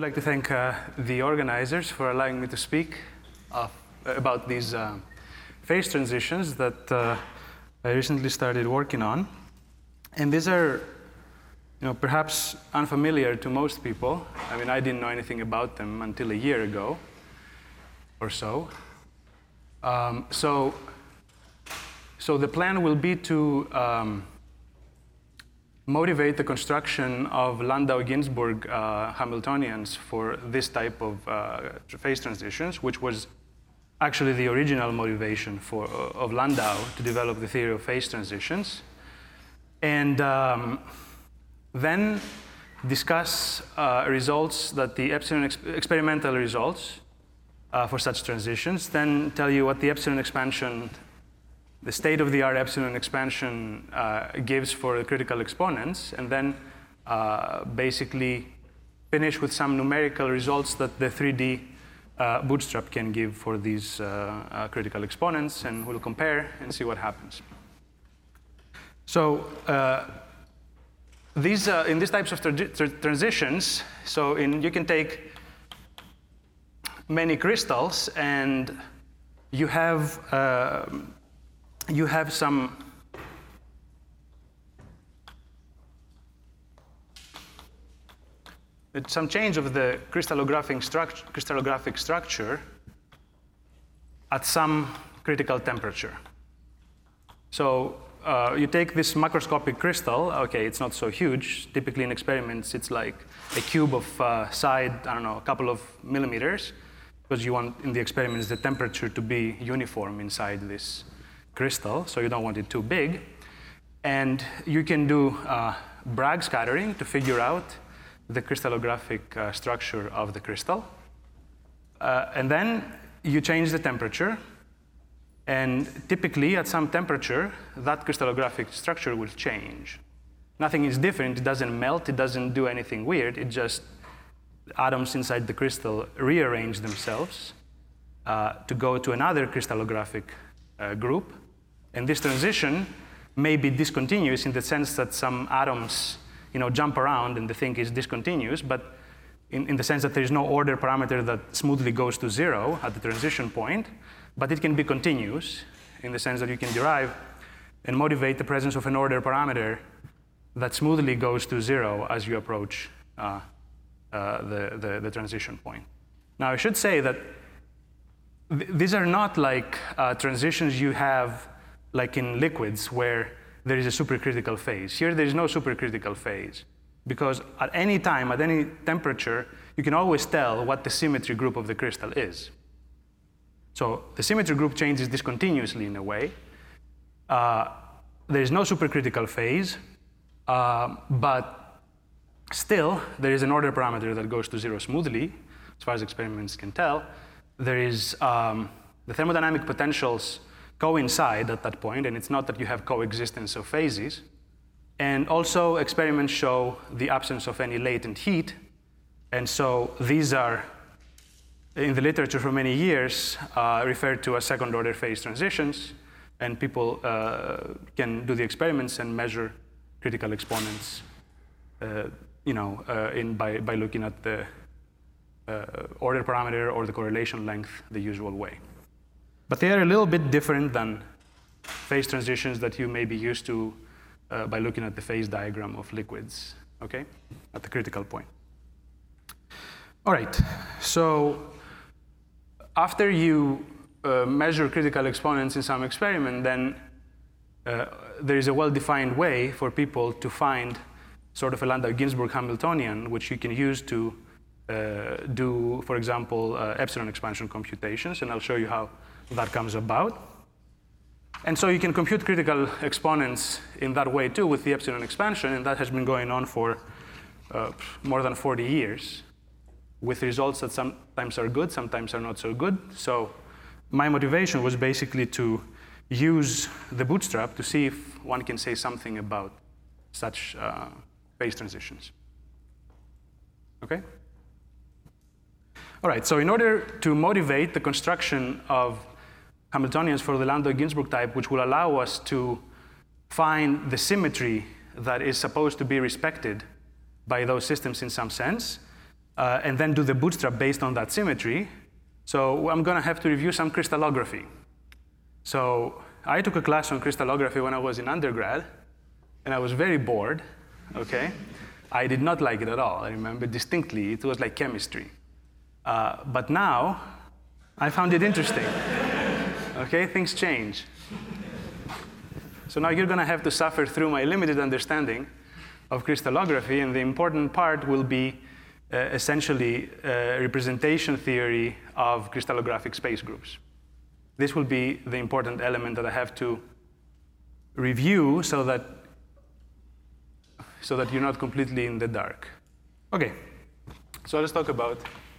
would like to thank the organizers for allowing me to speak about these phase transitions that I recently started working on. And these are perhaps unfamiliar to most people. I mean, I didn't know anything about them until a year ago or so. So the plan will be to motivate the construction of Landau-Ginzburg Hamiltonians for this type of phase transitions, which was actually the original motivation of Landau to develop the theory of phase transitions. And then discuss results that the epsilon experimental results for such transitions, then tell you what the epsilon expansion, the state-of-the-art epsilon expansion gives for the critical exponents, and then basically finish with some numerical results that the 3D bootstrap can give for these critical exponents, and we'll compare and see what happens. So these in these types of transitions, you can take many crystals, and you have some change of the crystallographic structure at some critical temperature. So you take this macroscopic crystal. Okay, it's not so huge. Typically in experiments, it's like a cube of side, I don't know, a couple of millimeters, because you want in the experiments the temperature to be uniform inside this crystal, so you don't want it too big. And you can do Bragg scattering to figure out the crystallographic structure of the crystal. And then you change the temperature. And typically, at some temperature, that crystallographic structure will change. Nothing is different. It doesn't melt. It doesn't do anything weird. It just atoms inside the crystal rearrange themselves to go to another crystallographic group. And this transition may be discontinuous in the sense that some atoms jump around and the thing is discontinuous, but in the sense that there is no order parameter that smoothly goes to 0 at the transition point. But it can be continuous in the sense that you can derive and motivate the presence of an order parameter that smoothly goes to 0 as you approach the transition point. Now, I should say that these are not like transitions you have like in liquids where there is a supercritical phase. Here, there is no supercritical phase because at any time, at any temperature, you can always tell what the symmetry group of the crystal is. So the symmetry group changes discontinuously in a way. There is no supercritical phase, but still there is an order parameter that goes to 0 smoothly, as far as experiments can tell. There is the thermodynamic potentials coincide at that point, and it's not that you have coexistence of phases. And also experiments show the absence of any latent heat, and so these are in the literature for many years referred to as second-order phase transitions, and people can do the experiments and measure critical exponents, by looking at the order parameter or the correlation length the usual way. But they are a little bit different than phase transitions that you may be used to by looking at the phase diagram of liquids, okay, at the critical point. All right, so after you measure critical exponents in some experiment, then there is a well-defined way for people to find sort of a Landau-Ginzburg Hamiltonian, which you can use to do, for example, epsilon expansion computations, and I'll show you how that comes about. And so you can compute critical exponents in that way too with the epsilon expansion, and that has been going on for more than 40 years. With results that sometimes are good, sometimes are not so good. So my motivation was basically to use the bootstrap to see if one can say something about such phase transitions. Okay? All right, so in order to motivate the construction of Hamiltonians for the Landau-Ginzburg type, which will allow us to find the symmetry that is supposed to be respected by those systems in some sense, and then do the bootstrap based on that symmetry. So I'm going to have to review some crystallography. So I took a class on crystallography when I was in undergrad, and I was very bored, okay? I did not like it at all. I remember distinctly. It was like chemistry. But now, I found it interesting. Okay, things change. So now you're going to have to suffer through my limited understanding of crystallography, and the important part will be essentially representation theory of crystallographic space groups. This will be the important element that I have to review so that you're not completely in the dark. Okay, so let's talk about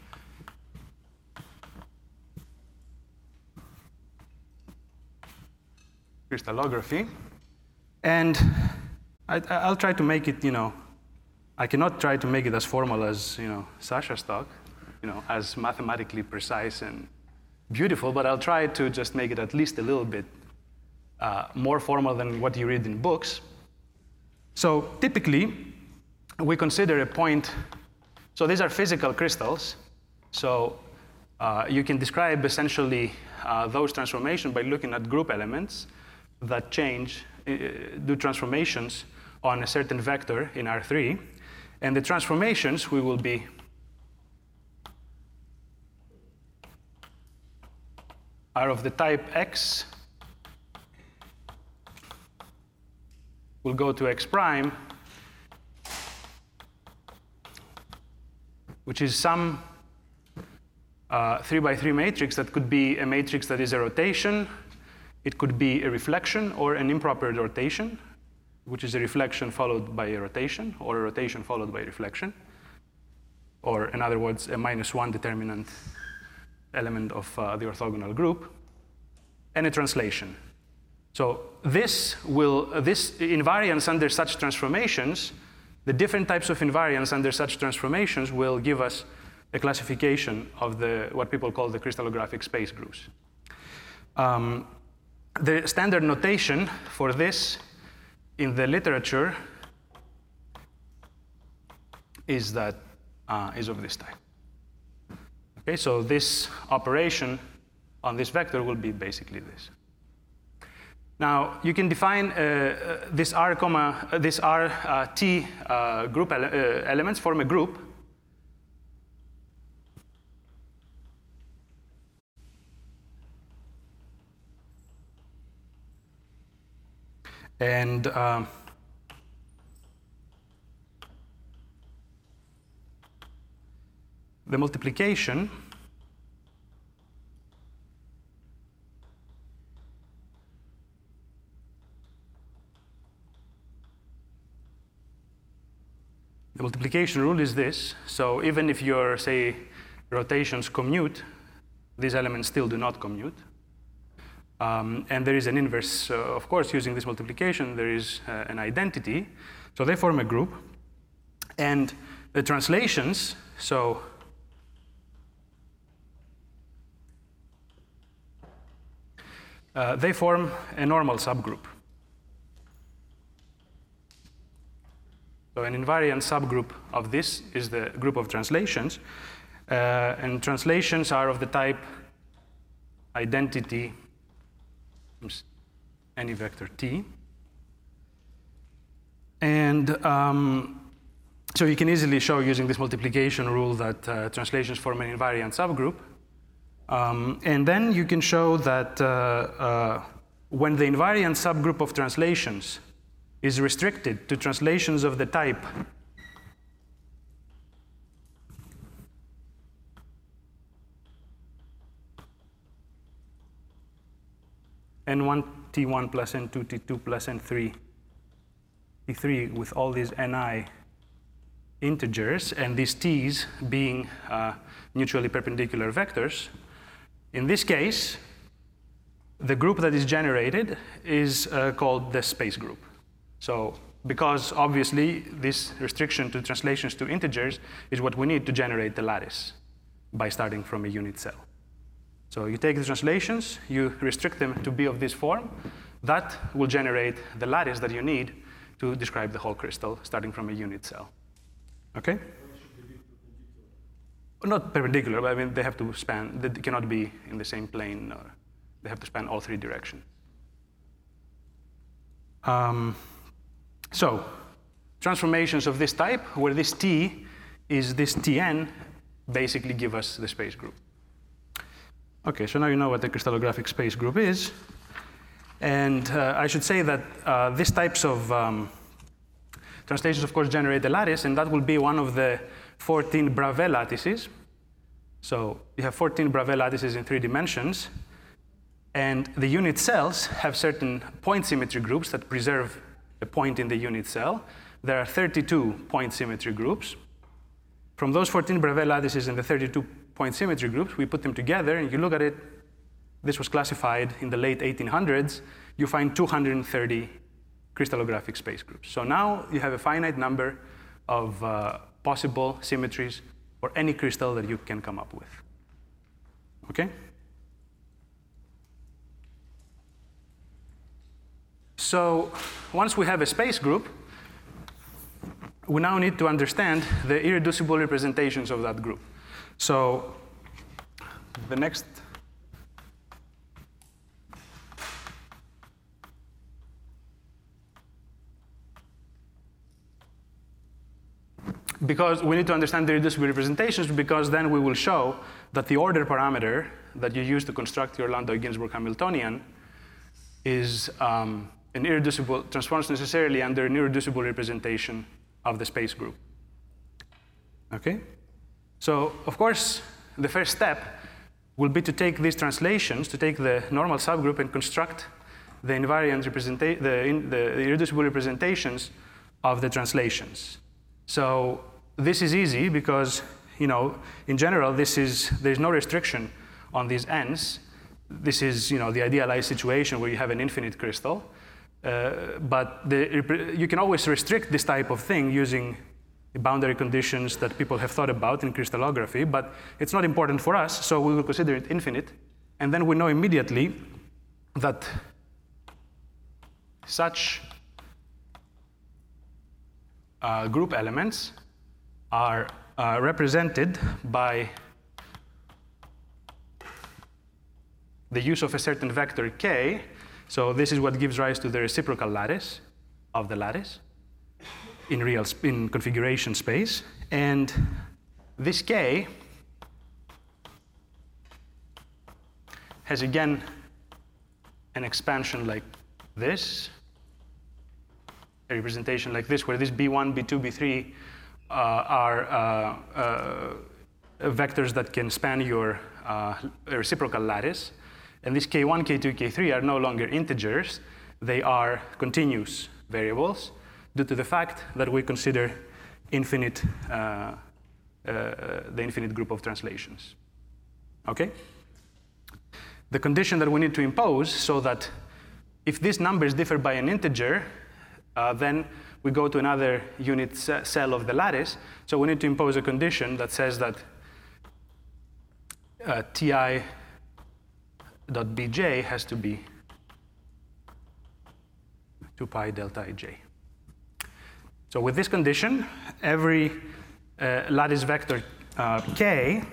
crystallography. And I'll try to make it, I cannot try to make it as formal as, Sasha's talk, as mathematically precise and beautiful, but I'll try to just make it at least a little bit more formal than what you read in books. So typically, we consider a point, so these are physical crystals, so you can describe essentially those transformations by looking at group elements that change, do transformations on a certain vector in R3, and the transformations we will be are of the type X will go to X prime, which is some 3x3 matrix that could be a matrix that is a rotation, it could be a reflection or an improper rotation, which is a reflection followed by a rotation, or a rotation followed by a reflection, or in other words, a -1 determinant element of the orthogonal group, and a translation. So this invariance under such transformations, the different types of invariance under such transformations will give us a classification of what people call the crystallographic space groups. The standard notation for this in the literature is of this type. Okay, so this operation on this vector will be basically this. Now you can define this T group elements form a group. And the multiplication rule is this. So even if your, say, rotations commute, these elements still do not commute. And there is an inverse, of course, using this multiplication, there is an identity. So they form a group. And the translations, so they form a normal subgroup. So an invariant subgroup of this is the group of translations. And translations are of the type identity any vector t. And so you can easily show using this multiplication rule that translations form an invariant subgroup. And then you can show that when the invariant subgroup of translations is restricted to translations of the type n1 t1 plus n2 t2 plus n3 t3 with all these ni integers and these t's being mutually perpendicular vectors, in this case, the group that is generated is called the space group. So because obviously this restriction to translations to integers is what we need to generate the lattice by starting from a unit cell. So you take the translations, you restrict them to be of this form, that will generate the lattice that you need to describe the whole crystal starting from a unit cell. Okay? not perpendicular, but I mean they have to span, they cannot be in the same plane, or they have to span all three directions. So transformations of this type, where this T is this Tn, basically give us the space group. Okay, so now you know what the crystallographic space group is. And I should say that these types of translations, of course, generate a lattice, and that will be one of the 14 Bravais lattices. So you have 14 Bravais lattices in 3 dimensions, and the unit cells have certain point symmetry groups that preserve a point in the unit cell. There are 32 point symmetry groups. From those 14 Bravais lattices and the 32 point symmetry groups, we put them together, and you look at it. This was classified in the late 1800s. You find 230 crystallographic space groups. So now you have a finite number of possible symmetries for any crystal that you can come up with. Okay? So once we have a space group, we now need to understand the irreducible representations of that group. So the next because we need to understand the irreducible representations, because then we will show that the order parameter that you use to construct your Landau-Ginzburg Hamiltonian is an irreducible, transforms necessarily under an irreducible representation of the space group. Okay? So, of course, the first step will be to take these translations, to take the normal subgroup and construct the invariant the irreducible representations of the translations. So this is easy because, in general, there's no restriction on these n's. This is, the idealized situation where you have an infinite crystal. But you can always restrict this type of thing using boundary conditions that people have thought about in crystallography, but it's not important for us, so we will consider it infinite. And then we know immediately that such group elements are represented by the use of a certain vector k. So this is what gives rise to the reciprocal lattice of the lattice in configuration space. And this k has, again, an expansion like this, a representation like this, where this B1, B2, B3 are vectors that can span your reciprocal lattice. And these K1, K2, K3 are no longer integers. They are continuous variables due to the fact that we consider infinite, the infinite group of translations. Okay? The condition that we need to impose so that if these numbers differ by an integer, then we go to another unit cell of the lattice. So we need to impose a condition that says that Ti.bj has to be 2 pi delta ij. So with this condition, every lattice vector k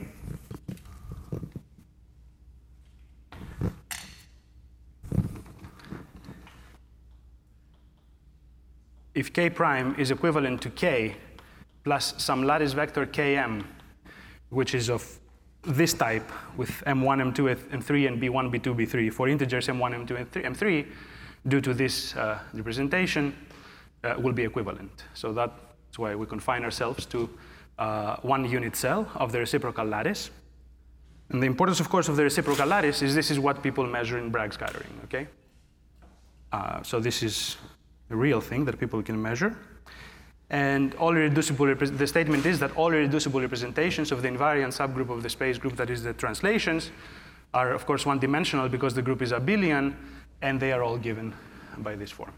if k prime is equivalent to k plus some lattice vector km, which is of this type with m1, m2, m3, and b1, b2, b3 for integers m1, m2, and m3, due to this representation, will be equivalent. So that's why we confine ourselves to one unit cell of the reciprocal lattice. And the importance, of course, of the reciprocal lattice is this is what people measure in Bragg scattering, okay? So this is a real thing that people can measure. And all irreducible, the statement is that all irreducible representations of the invariant subgroup of the space group, that is the translations, are of course one-dimensional because the group is abelian, and they are all given by this form.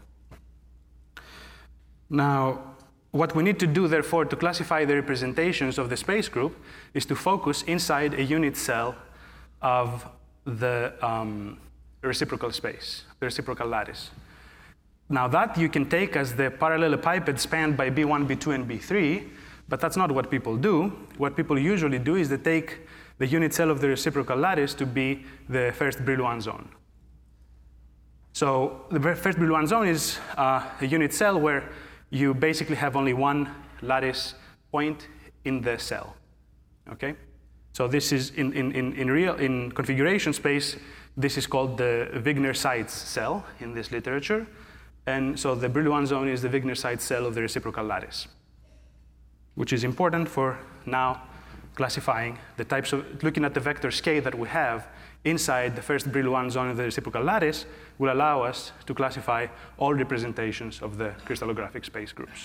Now, what we need to do, therefore, to classify the representations of the space group is to focus inside a unit cell of the reciprocal space, the reciprocal lattice. Now that you can take as the parallelepiped spanned by B1, B2, and B3, But that's not what people do. What people usually do is they take the unit cell of the reciprocal lattice to be the first Brillouin zone. So the first Brillouin zone is a unit cell where you basically have only one lattice point in the cell. Okay? So this is in configuration space, this is called the Wigner-Seitz cell in this literature. And so the Brillouin zone is the Wigner-Seitz cell of the reciprocal lattice, which is important for now classifying the types of, looking at the vectors k that we have inside the first Brillouin zone of the reciprocal lattice will allow us to classify all representations of the crystallographic space groups.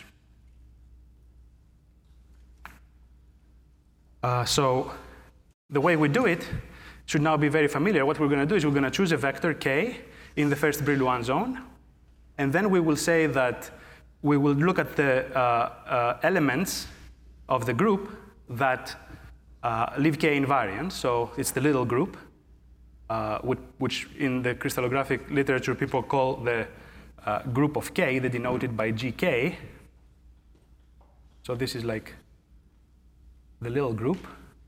So the way we do it should now be very familiar. What we're going to do is we're going to choose a vector k in the first Brillouin zone, and then we will say that we will look at the elements of the group that leave k invariant. So it's the little group, which in the crystallographic literature people call the group of k, they're denoted by gk. So this is like the little group.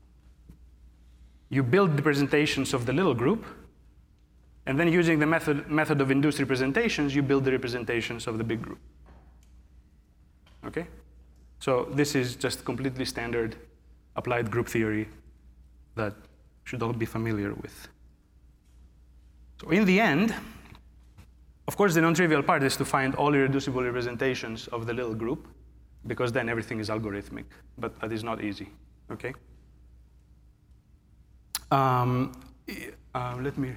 You build the representations of the little group, and then using the method of induced representations, you build the representations of the big group. Okay? So this is just completely standard applied group theory that should all be familiar with. So in the end, of course, the non-trivial part is to find all irreducible representations of the little group, because then everything is algorithmic, but that is not easy. Okay? Let me.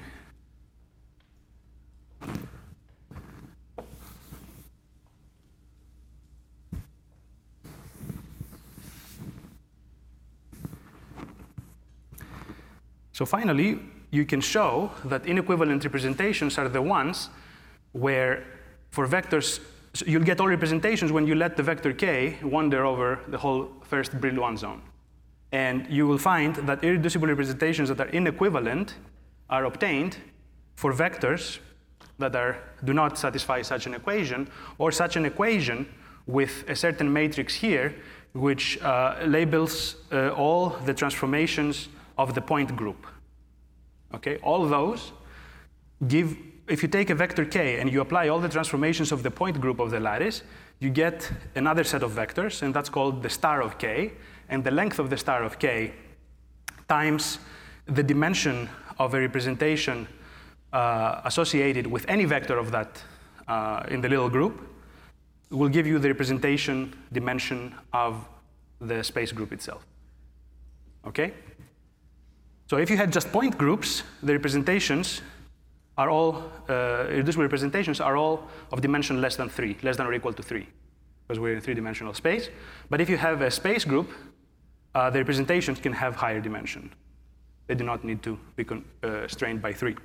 So finally, you can show that inequivalent representations are the ones where, for vectors, so you'll get all representations when you let the vector k wander over the whole first Brillouin zone. And you will find that irreducible representations that are inequivalent are obtained for vectors that do not satisfy such an equation, or such an equation with a certain matrix here, which labels all the transformations of the point group. Okay, all those give, if you take a vector k and you apply all the transformations of the point group of the lattice, you get another set of vectors, and that's called the star of k. And the length of the star of k times the dimension of a representation associated with any vector of that in the little group will give you the representation dimension of the space group itself. Okay? So if you had just point groups, the representations are all, irreducible representations are all of dimension less than 3, less than or equal to 3, because we're in a 3-dimensional space. But if you have a space group, the representations can have higher dimension. They do not need to be constrained by 3.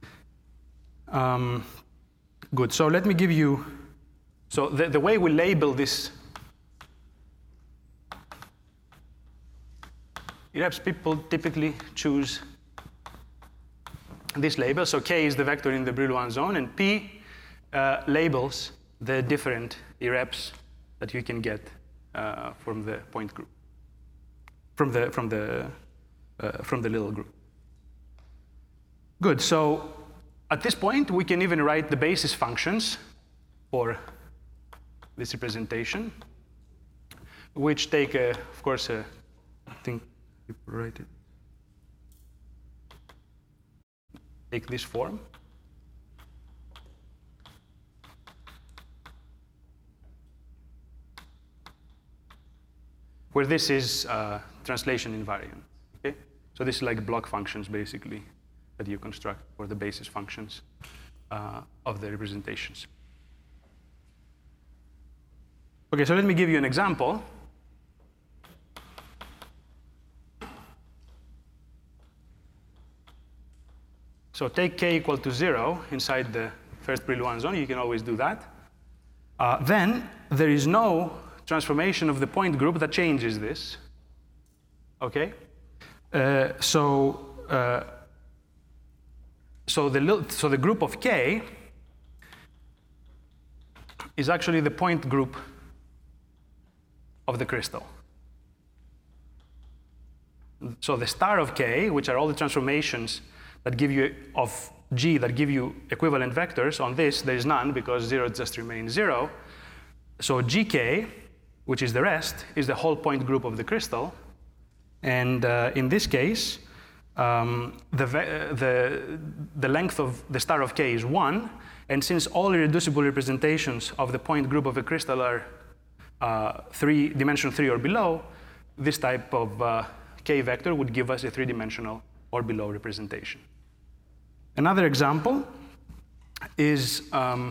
Good, so let me give you, so the way we label this, perhaps people typically choose this label. So k is the vector in the Brillouin zone, and p labels the different irreps that you can get from the point group, from the little group. Good. So at this point, we can even write the basis functions for this representation, which take, of course, I think people write it. Take this form. Where this is translation invariant. Okay? So this is like block functions, basically, that you construct for the basis functions of the representations. Okay, so let me give you an example. So take k equal to 0 inside the first Brillouin zone. You can always do that. Then there is no transformation of the point group that changes this. Okay? So the group of k is actually the point group of the crystal. So the star of K, which are all the transformations that give you of G that give you equivalent vectors, on this there is none because 0 just remains 0. So GK, which is the rest, is the whole point group of the crystal. And in this case, the length of the star of K is 1. And since all irreducible representations of the point group of a crystal are dimension 3 or below, this type of K vector would give us a 3-dimensional or below representation. Another example is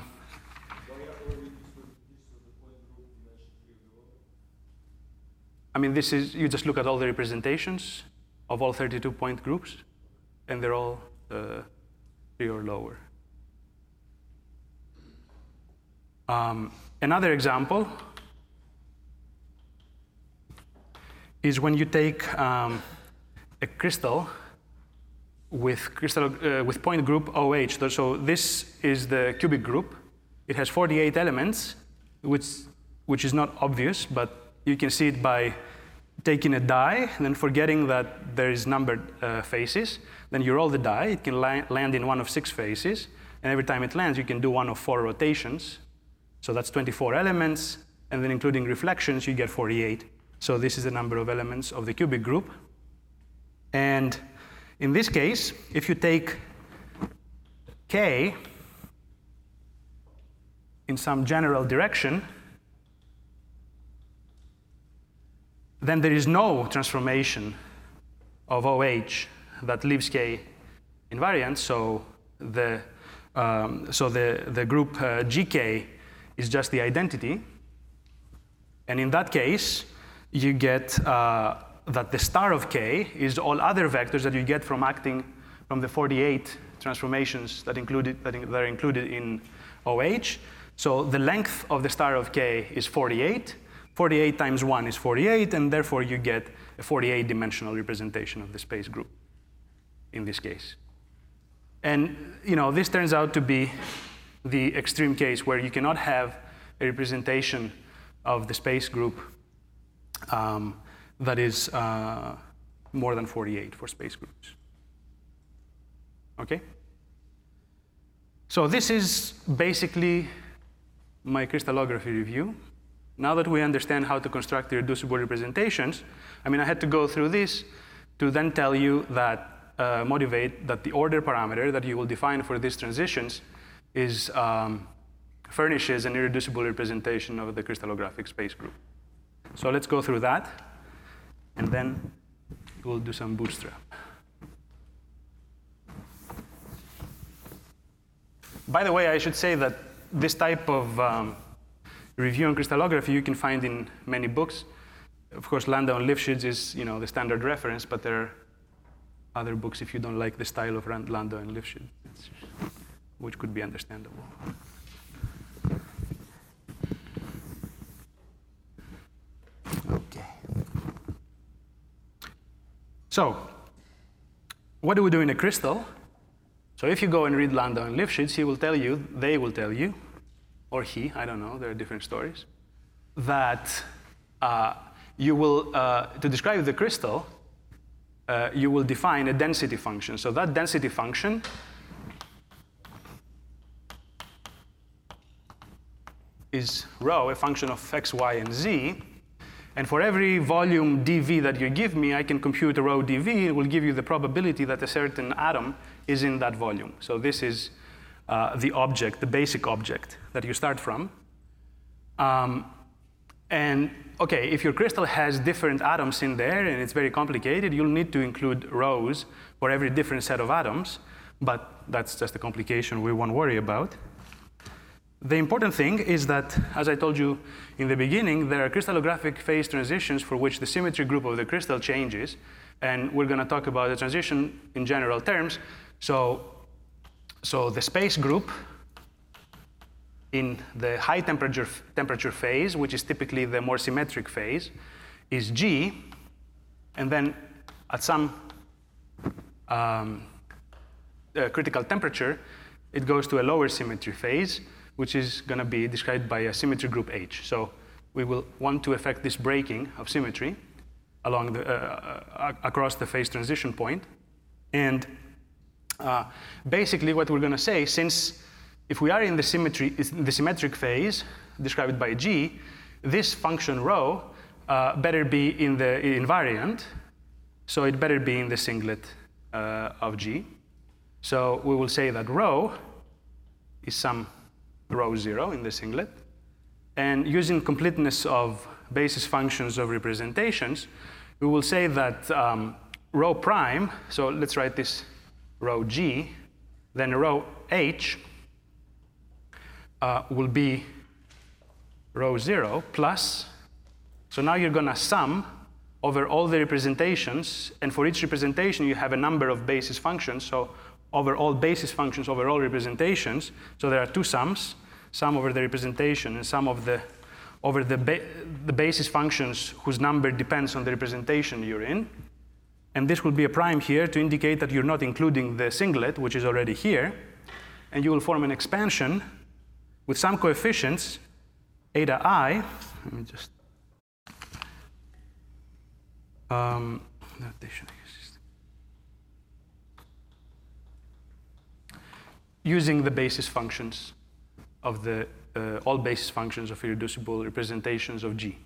I mean, this is, you just look at all the representations of all 32 point groups, and they're all 3 or lower. Another example is when you take a crystal with point group OH. So this is the cubic group. It has 48 elements, which is not obvious, but you can see it by taking a die, and then forgetting that there is numbered faces. Then you roll the die. It can land in one of 6 faces, and every time it lands, you can do one of 4 rotations. So that's 24 elements, and then including reflections, you get 48. So this is the number of elements of the cubic group. And in this case, if you take K in some general direction, then there is no transformation of OH that leaves K invariant. So the group GK is just the identity. And in that case, you get that the star of K is all other vectors that you get from acting from the 48 transformations that are included in OH. So the length of the star of K is 48. 48 times 1 is 48, and therefore you get a 48-dimensional representation of the space group in this case. And this turns out to be the extreme case where you cannot have a representation of the space group that is more than 48 for space groups. Okay? So this is basically my crystallography review. Now that we understand how to construct irreducible representations, I had to go through this to then tell you that, motivate that the order parameter that you will define for these transitions furnishes an irreducible representation of the crystallographic space group. So let's go through that, and then we'll do some bootstrap. By the way, I should say that this type of review on crystallography you can find in many books. Of course, Landau and Lifshitz is the standard reference, but there are other books if you don't like the style of Landau and Lifshitz, which could be understandable. Okay. So, what do we do in a crystal? So if you go and read Landau and Lifshitz, they will tell you, or he, I don't know, there are different stories, that you will, to describe the crystal, you will define a density function. So that density function is rho, a function of x, y, and z. And for every volume dv that you give me, I can compute a rho dv. It will give you the probability that a certain atom is in that volume. So this is the object, the basic object that you start from. And okay, if your crystal has different atoms in there and it's very complicated, you'll need to include rows for every different set of atoms, but that's just a complication we won't worry about. The important thing is that, as I told you in the beginning, there are crystallographic phase transitions for which the symmetry group of the crystal changes, and we're going to talk about the transition in general terms. So the space group in the high temperature phase, which is typically the more symmetric phase, is G, and then at some critical temperature, it goes to a lower symmetry phase, which is going to be described by a symmetry group H. So we will want to affect this breaking of symmetry along across the phase transition point. And basically what we're going to say, since if we are in the symmetric phase described by G, this function rho better be in the invariant, so it better be in the singlet of G. So we will say that rho is some rho 0 in the singlet. And using completeness of basis functions of representations, we will say that rho prime, so let's write this rho G, then rho H will be rho 0 plus, so now you're going to sum over all the representations, and for each representation you have a number of basis functions, so over all basis functions over all representations, so there are two sums, sum over the representation and sum of the over the basis functions whose number depends on the representation you're in. And this will be a prime here to indicate that you're not including the singlet, which is already here, and you will form an expansion with some coefficients, eta I, let me just, using the basis functions of the all basis functions of irreducible representations of G.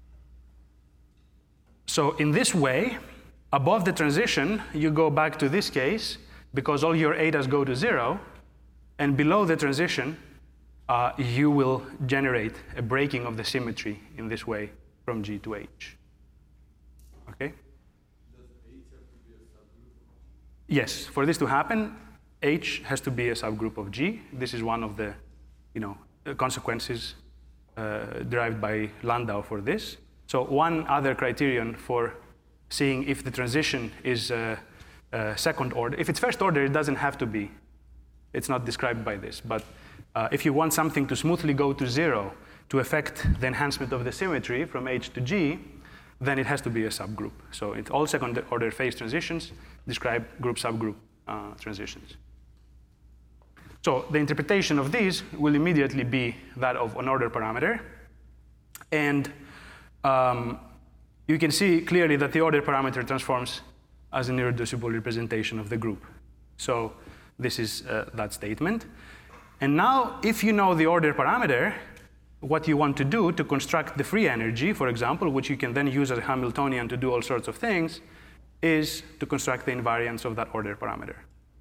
So in this way, above the transition, you go back to this case because all your etas go to 0, and below the transition, you will generate a breaking of the symmetry in this way from G to H. Okay? Does H have to be a subgroup? Yes, for this to happen, H has to be a subgroup of G. This is one of the, consequences derived by Landau for this. So one other criterion for seeing if the transition is second order, if it's first order, it doesn't have to be. It's not described by this, but if you want something to smoothly go to 0 to affect the enhancement of the symmetry from H to G, then it has to be a subgroup. So it's all second order phase transitions describe group-subgroup transitions. So the interpretation of these will immediately be that of an order parameter. And you can see clearly that the order parameter transforms as an irreducible representation of the group. So this is that statement. And now, if you know the order parameter, what you want to do to construct the free energy, for example, which you can then use as a Hamiltonian to do all sorts of things, is to construct the invariance of that order parameter.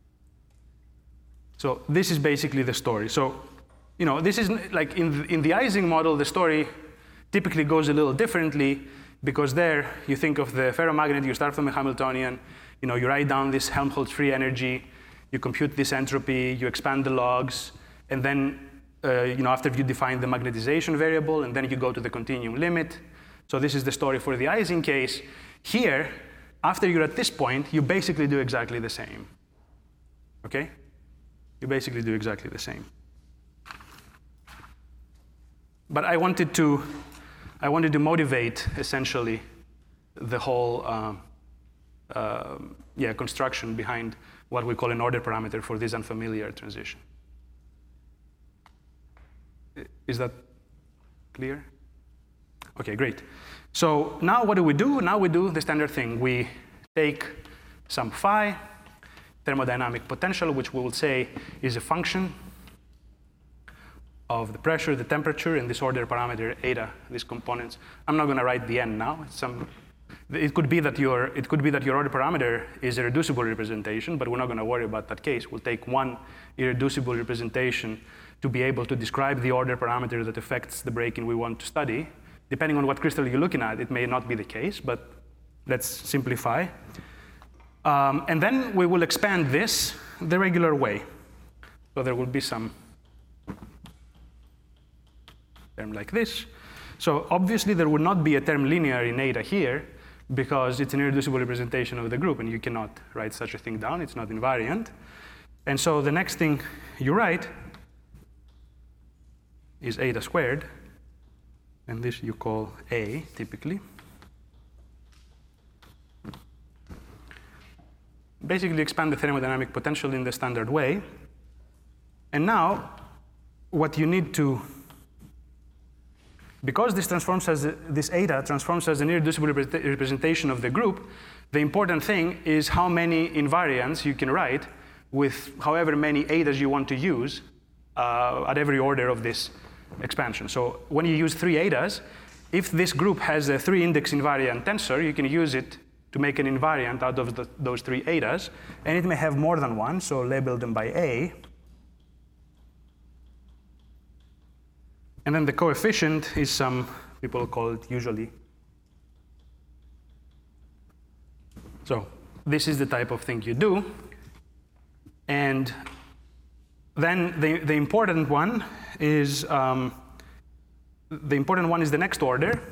So this is basically the story. So, this is like in the Ising model, the story typically goes a little differently because there you think of the ferromagnet, you start from a Hamiltonian, you write down this Helmholtz free energy, you compute this entropy, you expand the logs, and then after you define the magnetization variable, and then you go to the continuum limit. So this is the story for the Ising case. Here, after you're at this point, you basically do exactly the same. Okay? You basically do exactly the same. But I wanted to motivate essentially the whole construction behind what we call an order parameter for this unfamiliar transition. Is that clear? Okay, great. So now what do? Now we do the standard thing. We take some phi, thermodynamic potential, which we will say is a function of the pressure, the temperature, and this order parameter eta, these components. I'm not going to write the n now. It could be that your order parameter is a reducible representation, but we're not going to worry about that case. We'll take one irreducible representation to be able to describe the order parameter that affects the breaking we want to study. Depending on what crystal you're looking at, it may not be the case, but let's simplify. And then we will expand this the regular way. So there will be some term like this. So obviously there would not be a term linear in eta here because it's an irreducible representation of the group, and you cannot write such a thing down. It's not invariant. And so the next thing you write is eta squared, and this you call A typically. Basically expand the thermodynamic potential in the standard way. And now what you need to because this eta transforms as an irreducible representation of the group, the important thing is how many invariants you can write with however many etas you want to use at every order of this expansion. So when you use 3 etas, if this group has a 3-index invariant tensor, you can use it to make an invariant out of those 3 etas, and it may have more than one, so label them by A. And then the coefficient is some people call it usually. So this is the type of thing you do. And then the important one is the next order.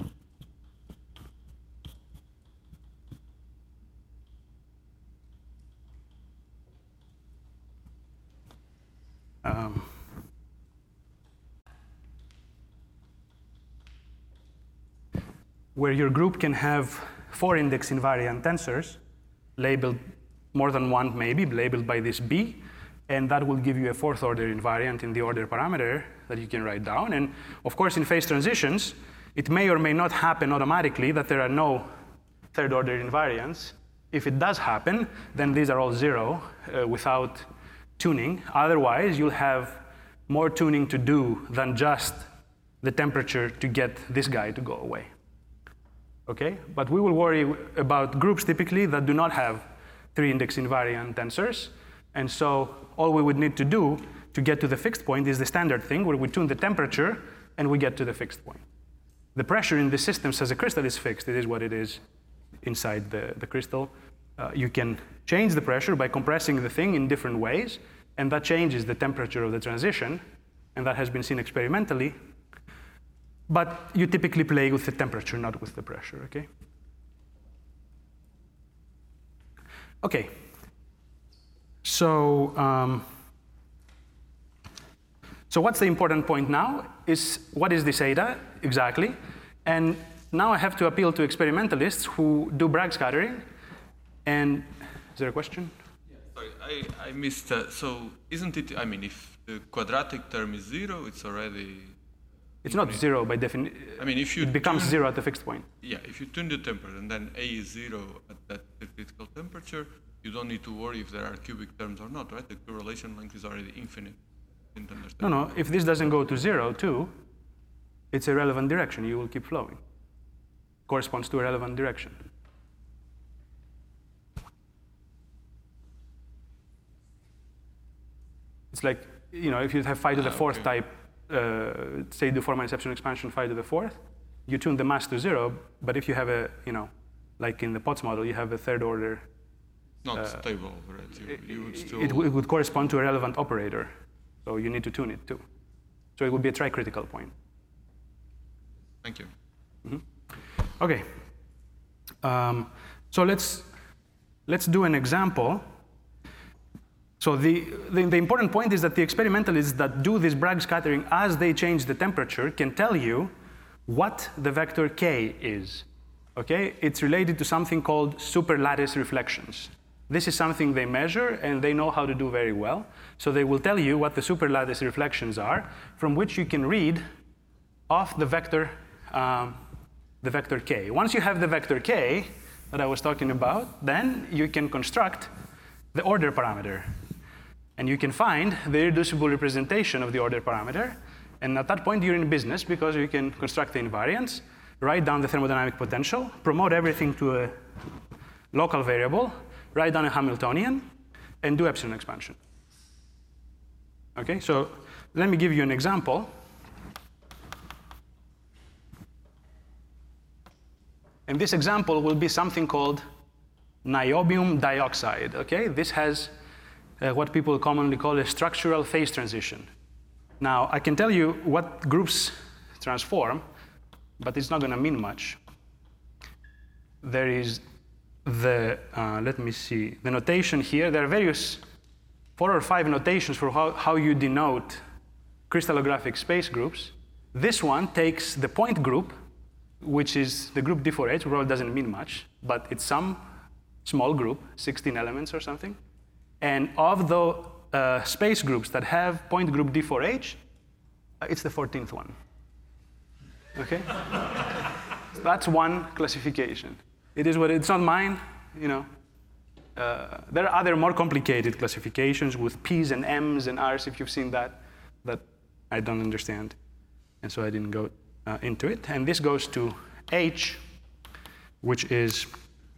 Where your group can have 4-index invariant tensors, labeled more than one maybe, labeled by this B, and that will give you a 4th-order invariant in the order parameter that you can write down. And of course, in phase transitions, it may or may not happen automatically that there are no 3rd-order invariants. If it does happen, then these are all 0 without tuning. Otherwise, you'll have more tuning to do than just the temperature to get this guy to go away. Okay? But we will worry about groups typically that do not have 3-index invariant tensors. And so all we would need to do to get to the fixed point is the standard thing where we tune the temperature and we get to the fixed point. The pressure in the system says a crystal is fixed. It is what it is inside the crystal. You can change the pressure by compressing the thing in different ways, and that changes the temperature of the transition, and that has been seen experimentally. But you typically play with the temperature, not with the pressure, okay? Okay. So what's the important point now is what is this eta exactly? And now I have to appeal to experimentalists who do Bragg scattering. And is there a question? Yeah, sorry, I missed. So isn't it? I mean, if the quadratic term is 0, it's already. It's not 0 by definition. I mean, if you it becomes 0 at the fixed point. Yeah, if you tune the temperature and then A is 0 at that critical temperature, you don't need to worry if there are cubic terms or not, right? The correlation length is already infinite. Didn't understand. No. If this doesn't go to 0 too, it's a relevant direction. You will keep flowing. Corresponds to a relevant direction. It's like, if you have phi to the 4th type, say the Four-minus epsilon expansion phi to the 4th, you tune the mass to 0, but if you have a, like in the Potts model, you have a 3rd-order. Not stable, right? You would still. It would correspond to a relevant operator, so you need to tune it too. So it would be a tri-critical point. Thank you. Mm-hmm. Okay. So let's do an example. So the important point is that the experimentalists that do this Bragg scattering as they change the temperature can tell you what the vector k is. Okay? It's related to something called superlattice reflections. This is something they measure and they know how to do very well. So they will tell you what the superlattice reflections are, from which you can read off the vector k. Once you have the vector k that I was talking about, then you can construct the order parameter. And you can find the irreducible representation of the order parameter. And at that point, you're in business because you can construct the invariants, write down the thermodynamic potential, promote everything to a local variable, write down a Hamiltonian, and do epsilon expansion. Okay, so let me give you an example. And this example will be something called niobium dioxide. Okay, this has what people commonly call a structural phase transition. Now, I can tell you what groups transform, but it's not going to mean much. There is let me see, the notation here. There are various 4 or 5 notations for how you denote crystallographic space groups. This one takes the point group, which is the group D4H, which probably doesn't mean much, but it's some small group, 16 elements or something. And of the space groups that have point group D4H, it's the 14th one. Okay? That's one classification. It is what it's not mine, you know. There are other more complicated classifications with P's and M's and R's, if you've seen that I don't understand. And so I didn't go into it. And this goes to H, which is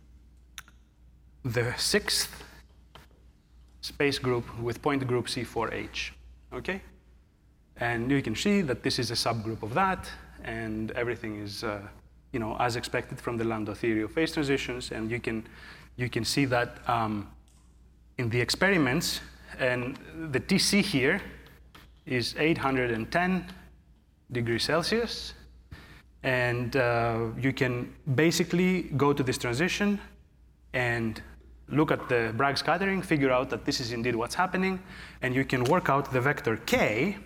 the 6th space group with point group C4H, okay? And you can see that this is a subgroup of that, and everything is, you know, as expected from the Landau theory of phase transitions, and you can see that in the experiments, and the TC here is 810 degrees Celsius, and you can basically go to this transition and look at the Bragg scattering, figure out that this is indeed what's happening, and you can work out the vector k.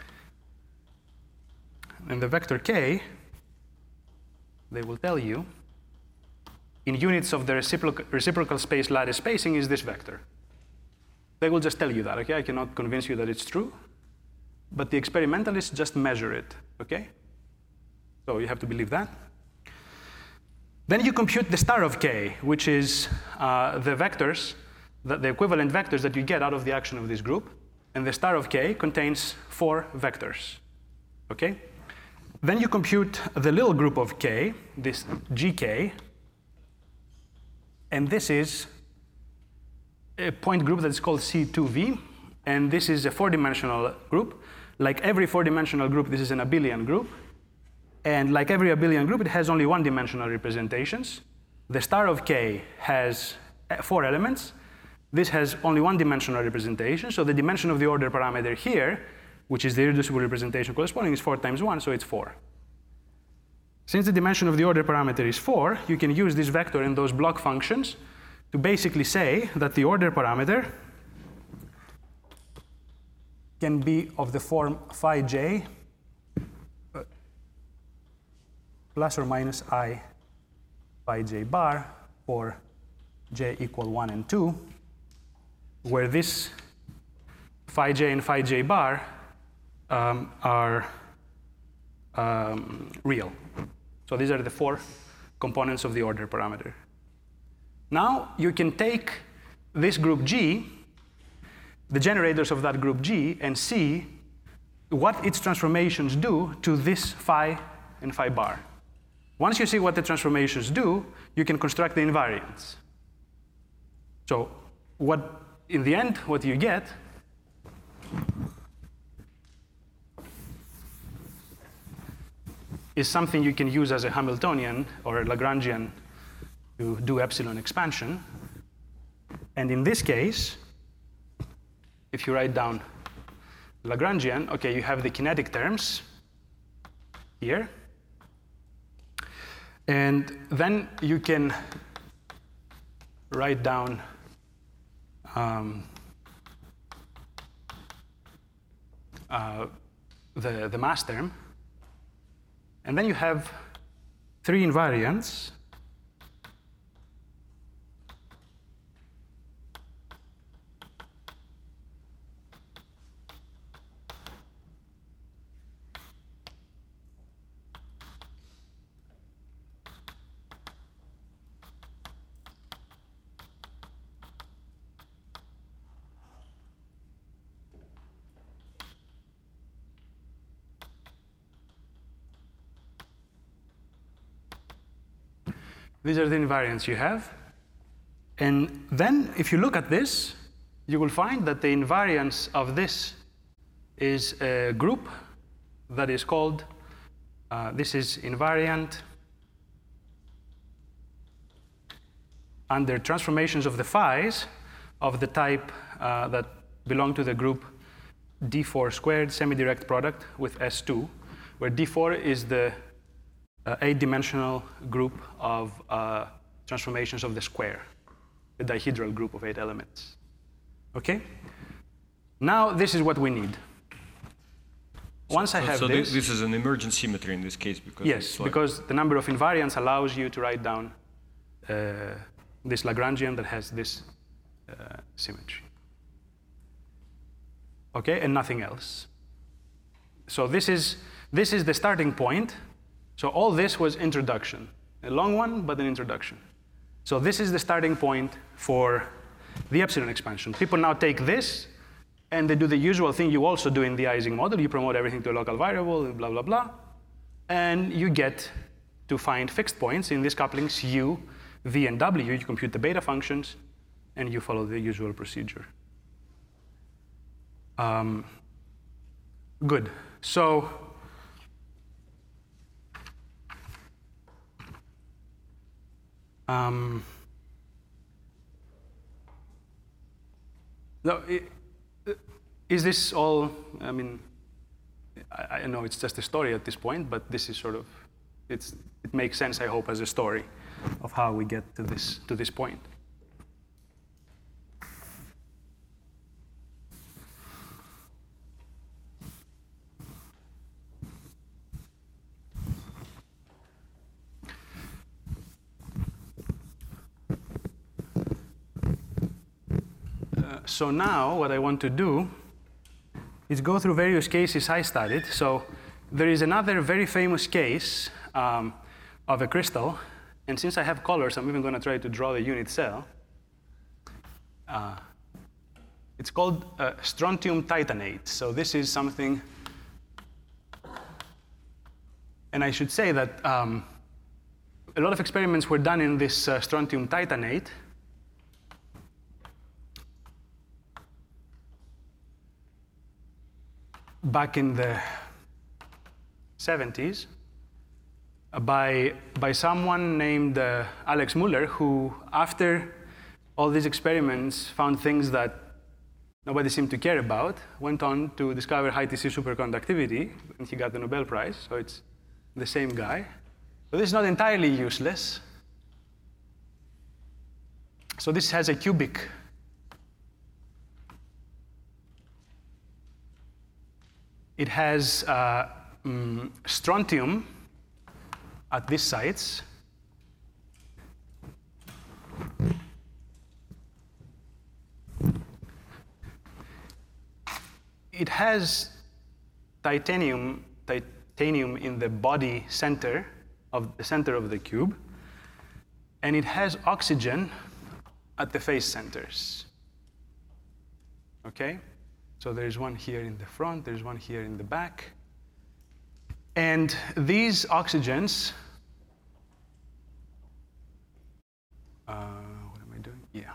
And the vector k, they will tell you, in units of the reciprocal space lattice spacing is this vector. They will just tell you that, okay? I cannot convince you that it's true, but the experimentalists just measure it, okay? So you have to believe that. Then you compute the star of k, which is the vectors, the equivalent vectors that you get out of the action of this group. And the star of k contains 4 vectors, okay? Then you compute the little group of k, this gk, and this is a point group that is called C2v, and this is a 4-dimensional group. Like every 4-dimensional group, this is an abelian group. And like every abelian group, it has only 1-dimensional representations. The star of k has 4 elements. This has only 1-dimensional representation, so the dimension of the order parameter here, which is the irreducible representation corresponding, is 4 times 1, so it's 4. Since the dimension of the order parameter is 4, you can use this vector and those block functions to basically say that the order parameter can be of the form phi j plus or minus I phi j bar for j equal 1 and 2, where this phi j and phi j bar are real. So these are the 4 components of the order parameter. Now you can take this group G, the generators of that group G, and see what its transformations do to this phi and phi bar. Once you see what the transformations do, you can construct the invariants. So in the end, what you get is something you can use as a Hamiltonian or a Lagrangian to do epsilon expansion. And in this case, if you write down Lagrangian, okay, you have the kinetic terms here. And then you can write down the mass term. And then you have 3 invariants. These are the invariants you have. And then if you look at this, you will find that the invariance of this is a group that is called, this is invariant under transformations of the phis of the type that belong to the group D4 squared semi-direct product with S2, where D4 is the 8-dimensional group of transformations of the square, the dihedral group of 8 elements. Okay? Now this is what we need. Once I have this... So this is an emergent symmetry in this case? Because yes, because the number of invariants allows you to write down this Lagrangian that has this symmetry. Okay, and nothing else. So this is the starting point So all this was introduction. A long one, but an introduction. So this is the starting point for the epsilon expansion. People now take this, and they do the usual thing you also do in the Ising model. You promote everything to a local variable, and blah, blah, blah. And you get to find fixed points in these couplings U, V, and W. You compute the beta functions, and you follow the usual procedure. Good. So no, is this all? I mean, I know it's just a story at this point, but this is sort of it makes sense, I hope, as a story of how we get to this point. So now what I want to do is go through various cases I studied. So there is another very famous case of a crystal. And since I have colors, I'm even going to try to draw the unit cell. It's called strontium titanate. So this is something. And I should say that a lot of experiments were done in this strontium titanate. Back in the 70s by someone named Alex Muller, who, after all these experiments, found things that nobody seemed to care about, went on to discover high TC superconductivity, and he got the Nobel Prize. So it's the same guy. So this is not entirely useless. So this has a cubic It has strontium at these sites. It has titanium in the body center of the cube, and it has oxygen at the face centers. Okay? So there's one here in the front, there's one here in the back. And these oxygens, what am I doing? Yeah.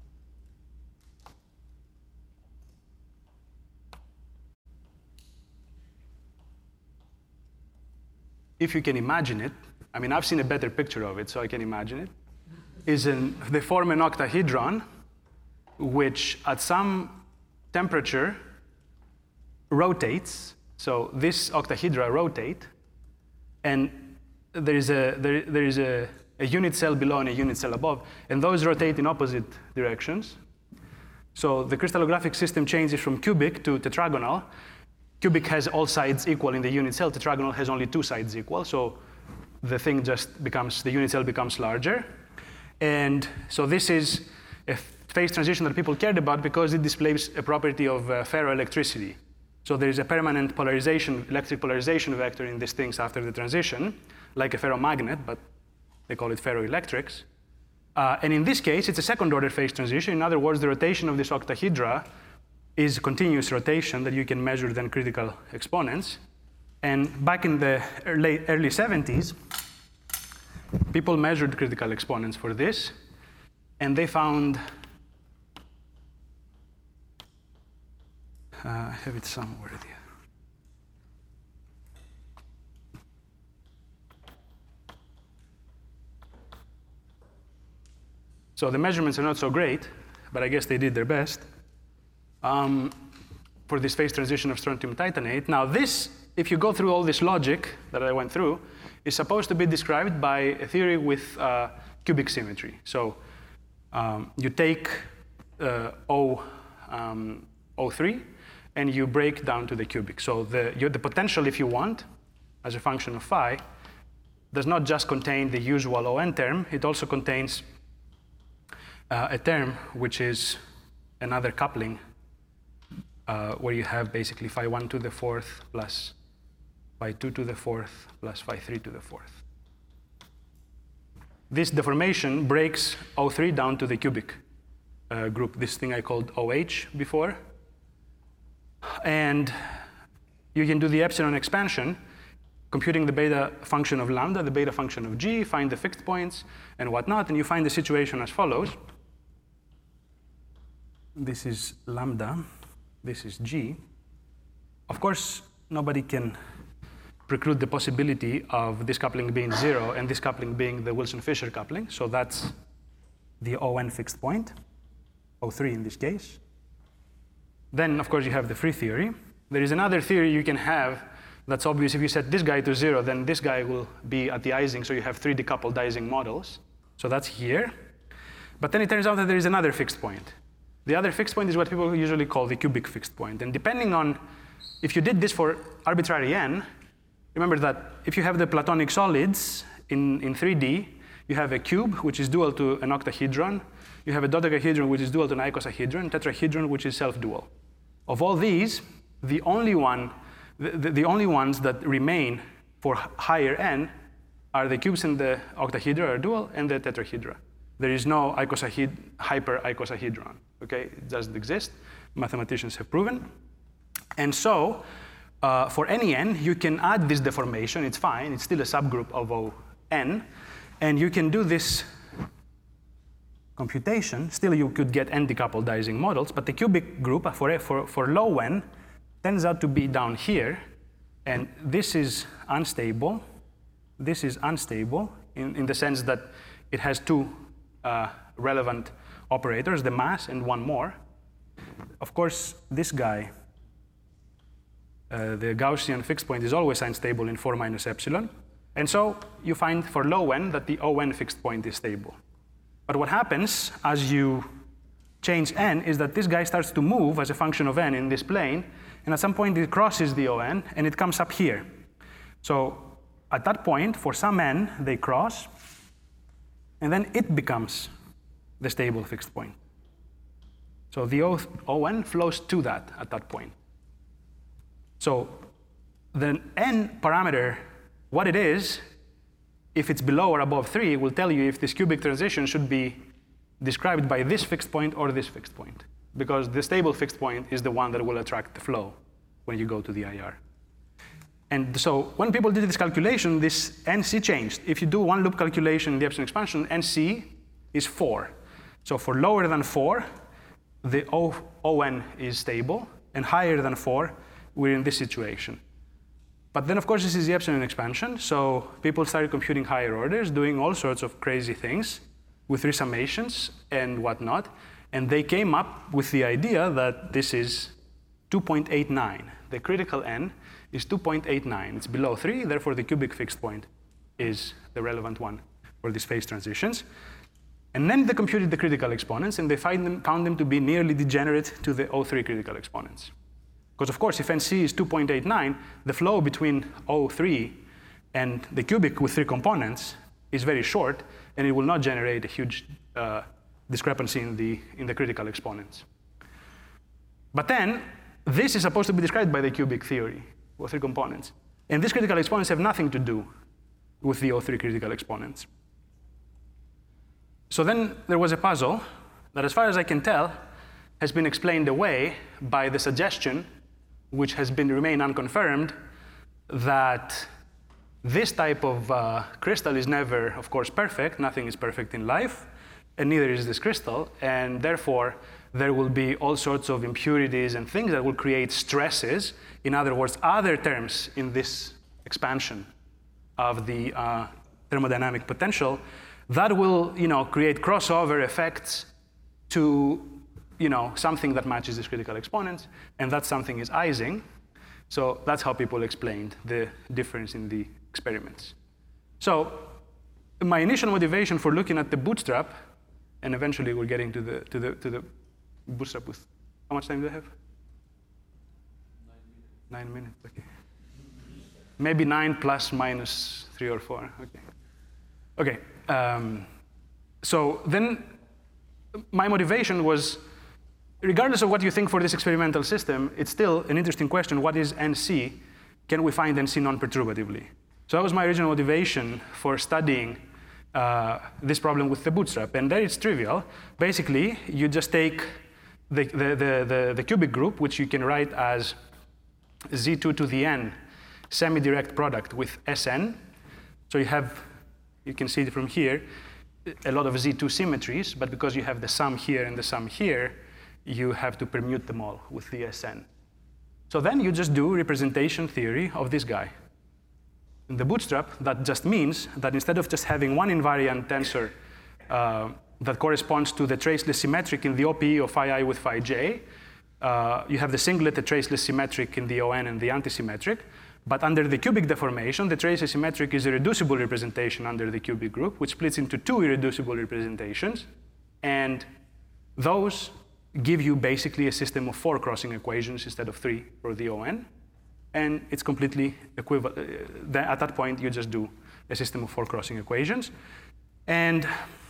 If you can imagine it, I mean, I've seen a better picture of it, so I can imagine it, they form an octahedron, which at some temperature rotates. So this octahedra rotate, and there is a unit cell below and a unit cell above, and those rotate in opposite directions. So the crystallographic system changes from cubic to tetragonal. Cubic has all sides equal in the unit cell. Tetragonal has only two sides equal. So the thing just becomes, the unit cell becomes larger. And so this is a phase transition that people cared about because it displays a property of ferroelectricity. So there is a permanent polarization, electric polarization vector in these things after the transition, like a ferromagnet, but they call it ferroelectrics. And in this case, it's a second-order phase transition. In other words, the rotation of this octahedra is continuous rotation that you can measure then critical exponents. And back in the early 70s, people measured critical exponents for this, and they found, I have it somewhere here. So the measurements are not so great, but I guess they did their best for this phase transition of strontium titanate. Now this, if you go through all this logic that I went through, is supposed to be described by a theory with cubic symmetry. So you take O3 and you break down to the cubic. So the potential, if you want, as a function of phi, does not just contain the usual ON term, it also contains a term which is another coupling where you have basically phi 1 to the fourth plus phi 2 to the fourth plus phi 3 to the fourth. This deformation breaks O3 down to the cubic group, this thing I called OH before. And you can do the epsilon expansion, computing the beta function of lambda, the beta function of G, find the fixed points and whatnot, and you find the situation as follows. This is lambda, this is G. Of course, nobody can preclude the possibility of this coupling being 0 and this coupling being the Wilson-Fisher coupling, so that's the ON fixed point, O3 in this case. Then, of course, you have the free theory. There is another theory you can have that's obvious. If you set this guy to 0, then this guy will be at the Ising, so you have 3 decoupled Ising models. So that's here. But then it turns out that there is another fixed point. The other fixed point is what people usually call the cubic fixed point. And depending on, if you did this for arbitrary n, remember that if you have the Platonic solids in 3D, you have a cube, which is dual to an octahedron. You have a dodecahedron, which is dual to an icosahedron, tetrahedron, which is self-dual. Of all these, the only ones that remain for higher n are the cubes in the octahedra are dual and the tetrahedra. There is no hyper-icosahedron. Okay, it doesn't exist. Mathematicians have proven. And so, for any n, you can add this deformation. It's fine. It's still a subgroup of O(n), and you can do this computation. Still, you could get n decoupled Ising models, but the cubic group for low n turns out to be down here, and this is unstable. This is unstable in the sense that it has 2 relevant operators, the mass and one more. Of course, this guy, the Gaussian fixed point, is always unstable in 4 minus epsilon. And so you find for low n that the ON fixed point is stable. But what happens as you change n is that this guy starts to move as a function of n in this plane, and at some point it crosses the ON and it comes up here. So at that point, for some n, they cross, and then it becomes the stable fixed point. So the ON flows to that at that point. So the n parameter, what it is, if it's below or above 3, will tell you if this cubic transition should be described by this fixed point or this fixed point, because the stable fixed point is the one that will attract the flow when you go to the IR. And so when people did this calculation, this NC changed. If you do one loop calculation in the epsilon expansion, NC is 4. So for lower than 4, the ON is stable, and higher than 4, we're in this situation. But then, of course, this is the epsilon expansion, so people started computing higher orders, doing all sorts of crazy things with resummations and whatnot, and they came up with the idea that this is 2.89. The critical n is 2.89. It's below 3, therefore the cubic fixed point is the relevant one for these phase transitions. And then they computed the critical exponents, and they found them to be nearly degenerate to the O3 critical exponents. Because of course, if NC is 2.89, the flow between O3 and the cubic with 3 components is very short, and it will not generate a huge discrepancy in the critical exponents. But then, this is supposed to be described by the cubic theory with 3 components. And these critical exponents have nothing to do with the O3 critical exponents. So then there was a puzzle that, as far as I can tell, has been explained away by the suggestion, which has been remained unconfirmed, that this type of crystal is never, of course, perfect. Nothing is perfect in life, and neither is this crystal. And therefore, there will be all sorts of impurities and things that will create stresses. In other words, other terms in this expansion of the thermodynamic potential that will, create crossover effects to, something that matches these critical exponents, and that something is Ising. So that's how people explained the difference in the experiments. So my initial motivation for looking at the bootstrap, and eventually we're getting to the bootstrap with, how much time do I have? 9 minutes, okay. Maybe 9 plus minus 3 or 4, okay. Okay, so then my motivation was, regardless of what you think for this experimental system, it's still an interesting question, what is NC? can we find NC non-perturbatively? So that was my original motivation for studying this problem with the bootstrap. And there it's trivial. Basically, you just take the cubic group, which you can write as Z2 to the n semi-direct product with Sn. So you can see it from here, a lot of Z2 symmetries, but because you have the sum here and the sum here, you have to permute them all with the Sn. So then you just do representation theory of this guy. In the bootstrap, that just means that instead of just having one invariant tensor that corresponds to the traceless symmetric in the OPE of phi I with phi j, you have the singlet, the traceless symmetric in the ON and the antisymmetric. But under the cubic deformation, the traceless symmetric is a reducible representation under the cubic group, which splits into two irreducible representations. And those give you basically a system of 4 crossing equations instead of 3 for the ON. And it's completely equivalent. At that point, you just do a system of 4 crossing equations. And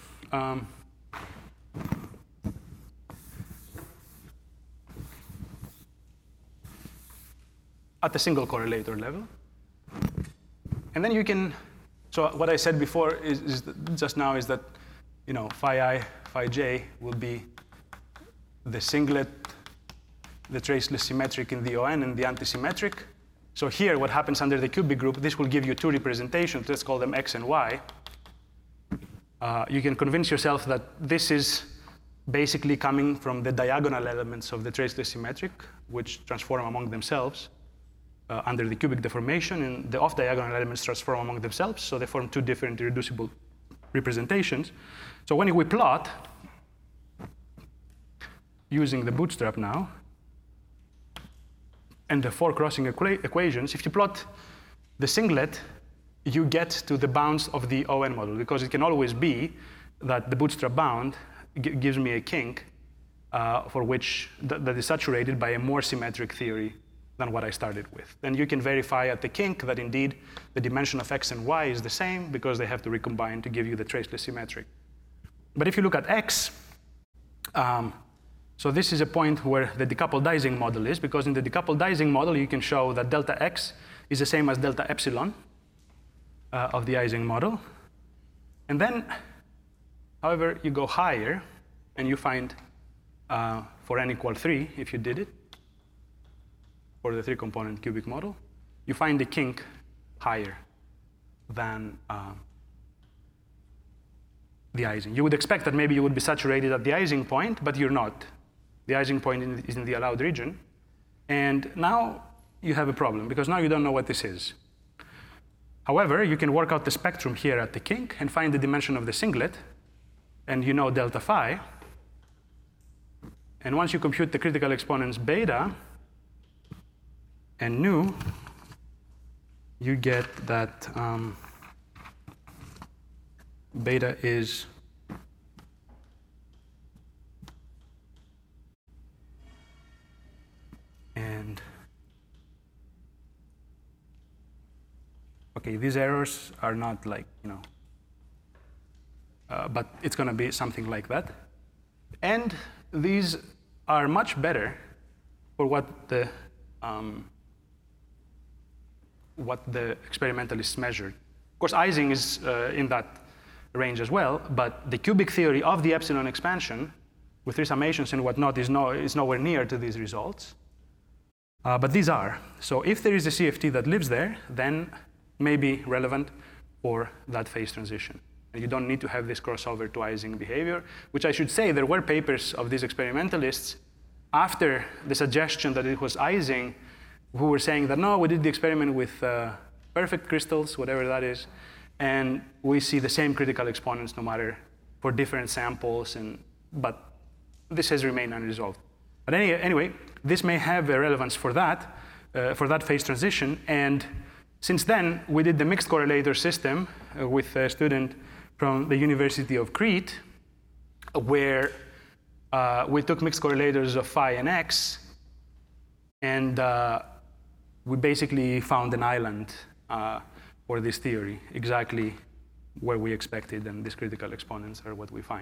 at the single correlator level. And then you can, so what I said before is just now is that, phi I, phi j will be the singlet, the traceless symmetric in the ON and the antisymmetric. So here, what happens under the cubic group, this will give you 2 representations. Let's call them X and Y. You can convince yourself that this is basically coming from the diagonal elements of the traceless symmetric, which transform among themselves under the cubic deformation, and the off-diagonal elements transform among themselves, so they form 2 different irreducible representations. So when we plot, using the bootstrap now, and the 4 crossing equations, if you plot the singlet, you get to the bounds of the ON model, because it can always be that the bootstrap bound gives me a kink for which that is saturated by a more symmetric theory than what I started with. Then you can verify at the kink that indeed the dimension of X and Y is the same, because they have to recombine to give you the traceless symmetric. But if you look at X, so this is a point where the decoupled Ising model is, because in the decoupled Ising model, you can show that delta X is the same as delta epsilon of the Ising model. And then, however, you go higher, and you find for n equal 3, if you did it, for the 3-component cubic model, you find the kink higher than the Ising. You would expect that maybe you would be saturated at the Ising point, but you're not. The Ising point is in the allowed region. And now you have a problem, because now you don't know what this is. However, you can work out the spectrum here at the kink and find the dimension of the singlet, and you know delta phi. And once you compute the critical exponents beta and nu, you get that beta is okay, these errors are not like, but it's going to be something like that. And these are much better for what the experimentalists measured. Of course, Ising is in that range as well, but the cubic theory of the epsilon expansion with 3 summations and whatnot is nowhere near to these results. But these are. So if there is a CFT that lives there, then may be relevant for that phase transition. And you don't need to have this crossover to Ising behavior, which I should say there were papers of these experimentalists after the suggestion that it was Ising who were saying that, no, we did the experiment with perfect crystals, whatever that is, and we see the same critical exponents no matter for different samples, but this has remained unresolved. But anyway, this may have a relevance for that phase transition. And since then, we did the mixed correlator system with a student from the University of Crete, where we took mixed correlators of phi and x, and we basically found an island for this theory, exactly where we expected, and these critical exponents are what we find.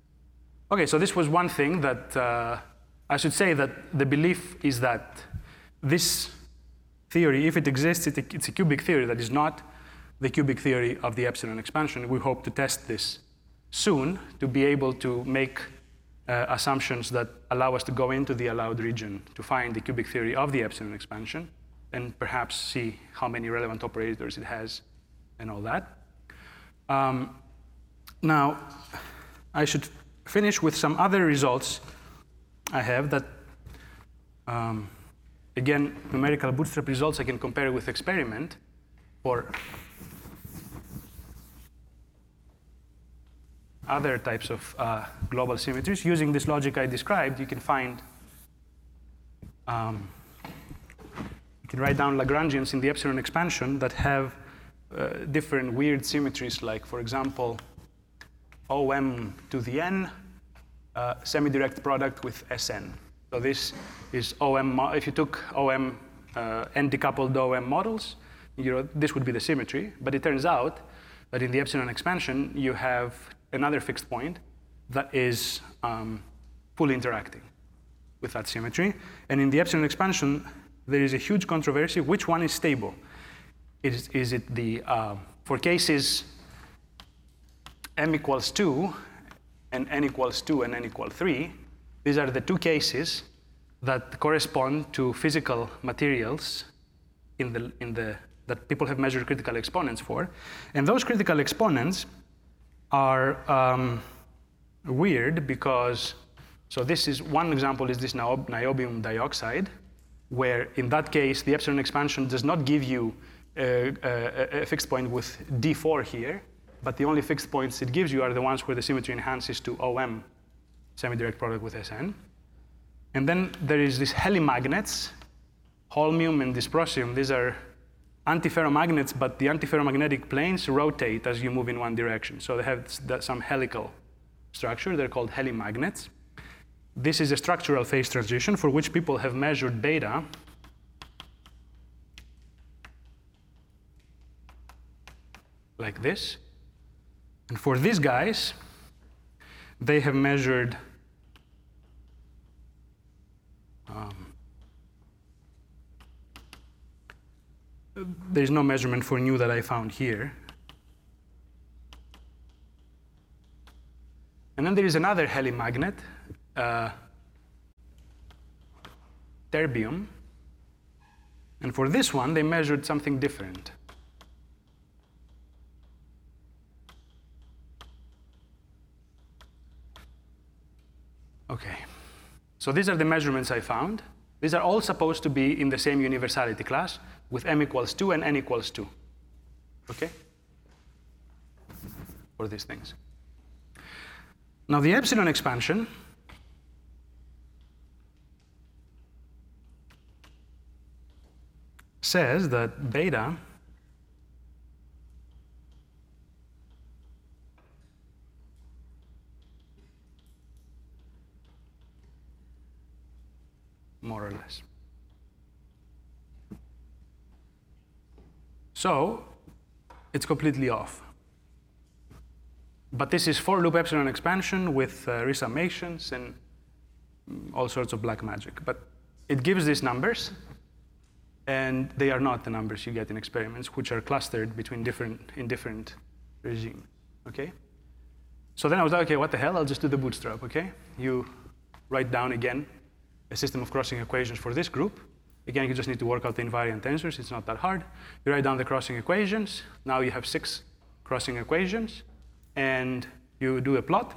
Okay, so this was one thing that I should say that the belief is that this theory, if it exists, it's a cubic theory that is not the cubic theory of the epsilon expansion. We hope to test this soon to be able to make assumptions that allow us to go into the allowed region to find the cubic theory of the epsilon expansion and perhaps see how many relevant operators it has and all that. Now, I should finish with some other results I have that, again, numerical bootstrap results I can compare with experiment for other types of global symmetries. Using this logic I described, you can find, you can write down Lagrangians in the epsilon expansion that have different weird symmetries, like, for example, OM to the n, semi-direct product with Sn. So this is OM, if you took OM, n-decoupled OM models, this would be the symmetry, but it turns out that in the epsilon expansion, you have another fixed point that is fully interacting with that symmetry. And in the epsilon expansion, there is a huge controversy, which one is stable? Is it the, for cases m equals 2 and n equals 2 and n equals 3, these are the two cases that correspond to physical materials that people have measured critical exponents for. And those critical exponents are weird because, so this is, one example is this niobium dioxide, where in that case, the epsilon expansion does not give you a fixed point with D4 here, but the only fixed points it gives you are the ones where the symmetry enhances to OM, semi-direct product with Sn. And then there is these helimagnets, holmium and dysprosium. These are antiferromagnets, but the antiferromagnetic planes rotate as you move in one direction. So they have some helical structure. They're called helimagnets. This is a structural phase transition for which people have measured beta. Like this. And for these guys, they have measured there's no measurement for nu that I found here. And then there is another helimagnet, terbium. And for this one, they measured something different. Okay, so these are the measurements I found. These are all supposed to be in the same universality class with m equals 2 and n equals 2, okay? For these things. Now the epsilon expansion says that beta more or less. So it's completely off. But this is for loop epsilon expansion with resummations and all sorts of black magic. But it gives these numbers, and they are not the numbers you get in experiments, which are clustered between different regimes. Okay? So then I was like, okay, what the hell? I'll just do the bootstrap. Okay? You write down again a system of crossing equations for this group. Again, you just need to work out the invariant tensors. It's not that hard. You write down the crossing equations. Now you have 6 crossing equations, and you do a plot.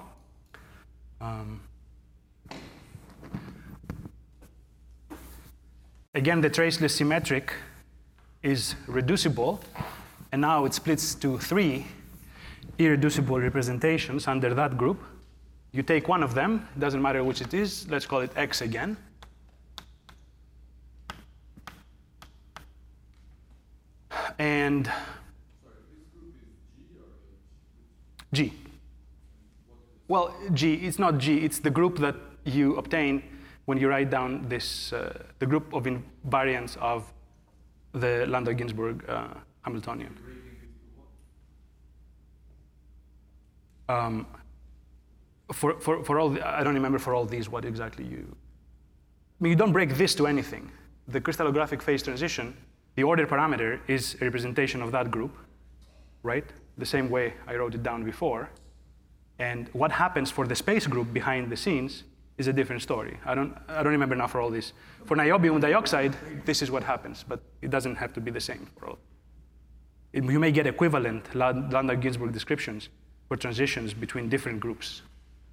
Again, the traceless symmetric is reducible, and now it splits to 3 irreducible representations under that group. You take one of them, doesn't matter which it is, let's call it X again. And G. Well, G, it's not G, it's the group that you obtain when you write down this, the group of invariants of the Landau-Ginzburg Hamiltonian. For all, I don't remember for all these what exactly you. I mean, you don't break this to anything. the crystallographic phase transition, the order parameter is a representation of that group, right? The same way I wrote it down before. And what happens for the space group behind the scenes is a different story. I don't remember now for all this. For niobium dioxide, this is what happens, but it doesn't have to be the same for all. You may get equivalent Landau-Ginzburg descriptions for transitions between different groups.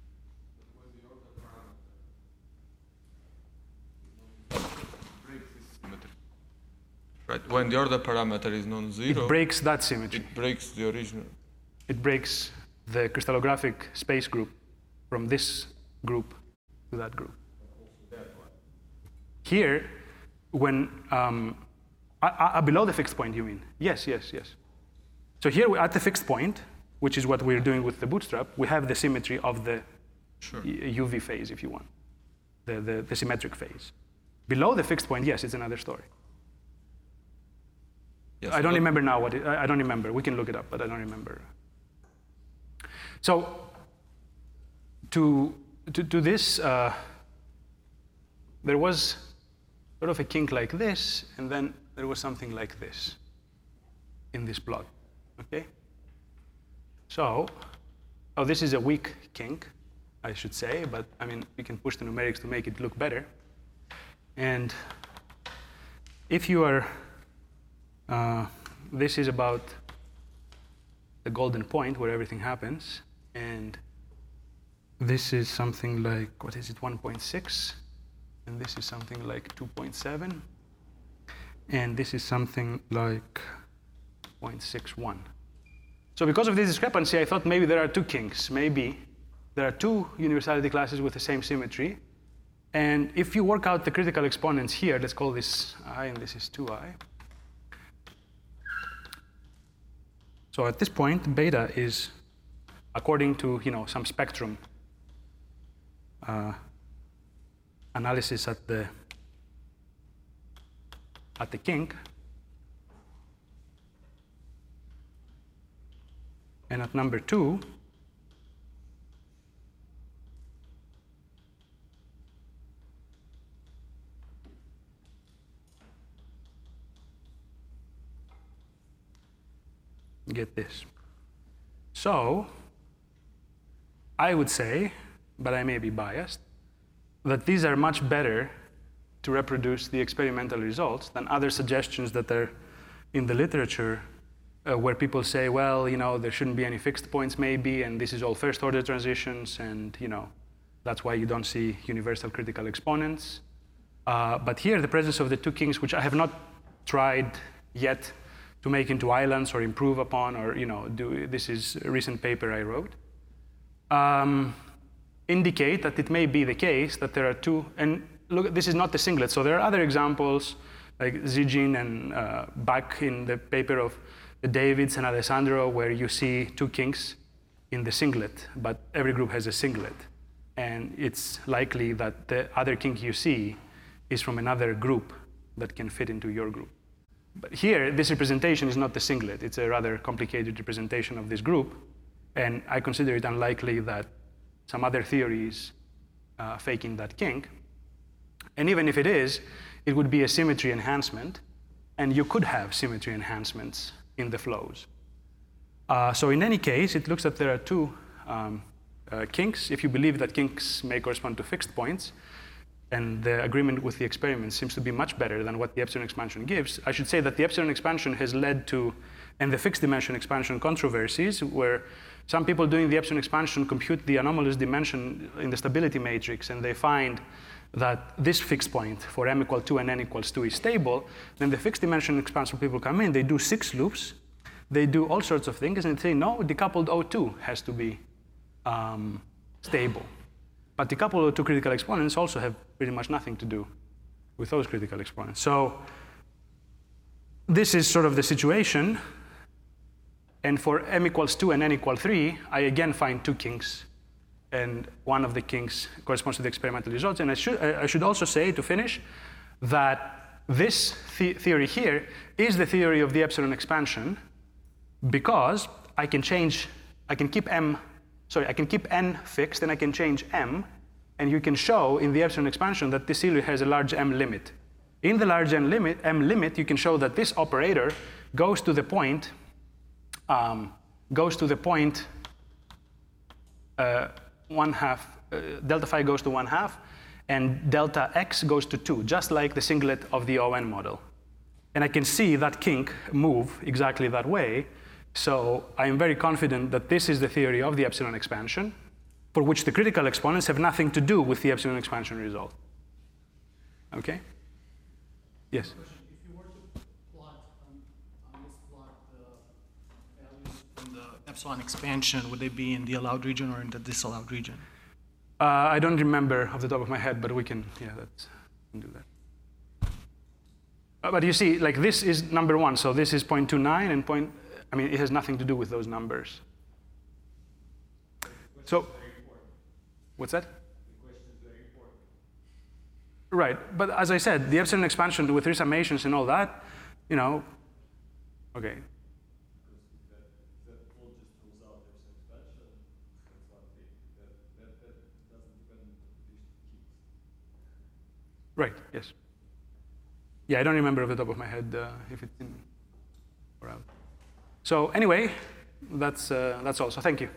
Right, when the order parameter is non-zero, It breaks that symmetry. it breaks the original. It breaks the crystallographic space group from this group to that group. Here, when below the fixed point, you mean? Yes. So here at the fixed point, which is what we're doing with the bootstrap, we have the symmetry of the UV phase, if you want, the symmetric phase. Below the fixed point, yes, it's another story. Yes, I don't remember now what I don't remember. We can look it up, but I don't remember. So to this, there was sort of a kink like this, and then there was something like this in this plot. Okay. So, this is a weak kink, I should say, but I mean you can push the numerics to make it look better. And if you are this is about the golden point where everything happens, and this is something like, what is it, 1.6, and this is something like 2.7, and this is something like 0.61. So because of this discrepancy, I thought maybe there are two kinks. Maybe there are two universality classes with the same symmetry, and if you work out the critical exponents here, let's call this I and this is 2I. So at this point, beta is, according to some spectrum analysis at the kink, and at number 2, get this. So I would say, but I may be biased, that these are much better to reproduce the experimental results than other suggestions that are in the literature where people say, well, there shouldn't be any fixed points maybe, and this is all first order transitions, and that's why you don't see universal critical exponents. But here, the presence of the two kinks, which I have not tried yet to make into islands or improve upon, or this is a recent paper I wrote, indicate that it may be the case that there are two, and look, this is not the singlet, so there are other examples like Zijin and back in the paper of Davids and Alessandro where you see two kinks in the singlet, but every group has a singlet, and it's likely that the other kink you see is from another group that can fit into your group. But here, this representation is not the singlet. It's a rather complicated representation of this group, and I consider it unlikely that some other theory is faking that kink. And even if it is, it would be a symmetry enhancement, and you could have symmetry enhancements in the flows. So in any case, it looks that there are two kinks. If you believe that kinks may correspond to fixed points, and the agreement with the experiment seems to be much better than what the epsilon expansion gives. I should say that the epsilon expansion has led to, and the fixed dimension expansion controversies, where some people doing the epsilon expansion compute the anomalous dimension in the stability matrix, and they find that this fixed point for m equal 2 and n equals 2 is stable. Then the fixed dimension expansion people come in, they do 6 loops, they do all sorts of things, and they say, no, decoupled O2 has to be stable. But decoupled O2 critical exponents also have pretty much nothing to do with those critical exponents. So this is sort of the situation. And for m equals 2 and n equals 3, I again find two kinks. And one of the kinks corresponds to the experimental results. And I should also say, to finish, that this theory here is the theory of the epsilon expansion, because I can keep n fixed, and I can change m, and you can show in the epsilon expansion that this theory has a large m limit. in the large M limit, you can show that this operator goes to the point, delta phi goes to 1/2, and delta x goes to 2, just like the singlet of the ON model. And I can see that kink move exactly that way. So I am very confident that this is the theory of the epsilon expansion, for which the critical exponents have nothing to do with the epsilon expansion result. Okay? Yes? If you were to plot on this plot the values from the epsilon expansion, would they be in the allowed region or in the disallowed region? I don't remember off the top of my head, but we can, we can do that. But you see, like this is number 1, so this is 0.29 and it has nothing to do with those numbers. So, what's that? The question is very important. Right, but as I said, the epsilon expansion with resummations and all that, okay. Right, yes. Yeah, I don't remember off the top of my head if it's in or out. So anyway, that's all. So thank you.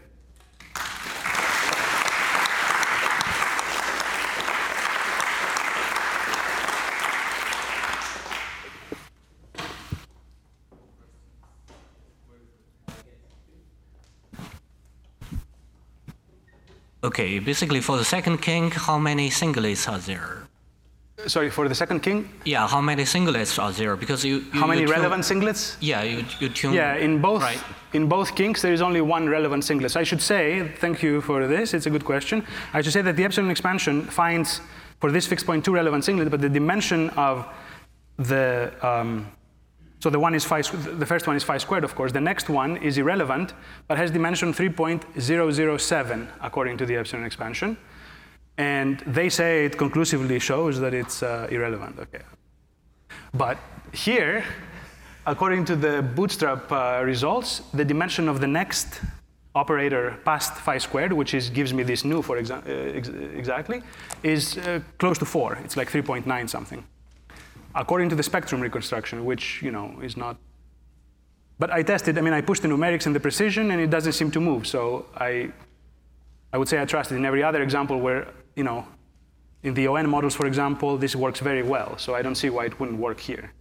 Okay, basically for the second kink, how many singlets are there? Sorry, for the second king? Yeah, how many singlets are there? Because how many relevant singlets? Yeah, you tune. Yeah, in both kinks there is only one relevant singlet. So I should say, thank you for this. It's a good question. I should say that the epsilon expansion finds for this fixed point 2 relevant singlet, but the dimension of the so the first one is phi squared, of course. The next one is irrelevant, but has dimension 3.007 according to the epsilon expansion. And they say it conclusively shows that it's irrelevant. Okay. But here, according to the bootstrap results, the dimension of the next operator past phi squared, which gives me this nu, for exactly, is close to 4. It's like 3.9 something. According to the spectrum reconstruction, which is not. But I tested. I pushed the numerics and the precision, and it doesn't seem to move. So I would say I trust it. In every other example where, in the ON models, for example, this works very well. So I don't see why it wouldn't work here.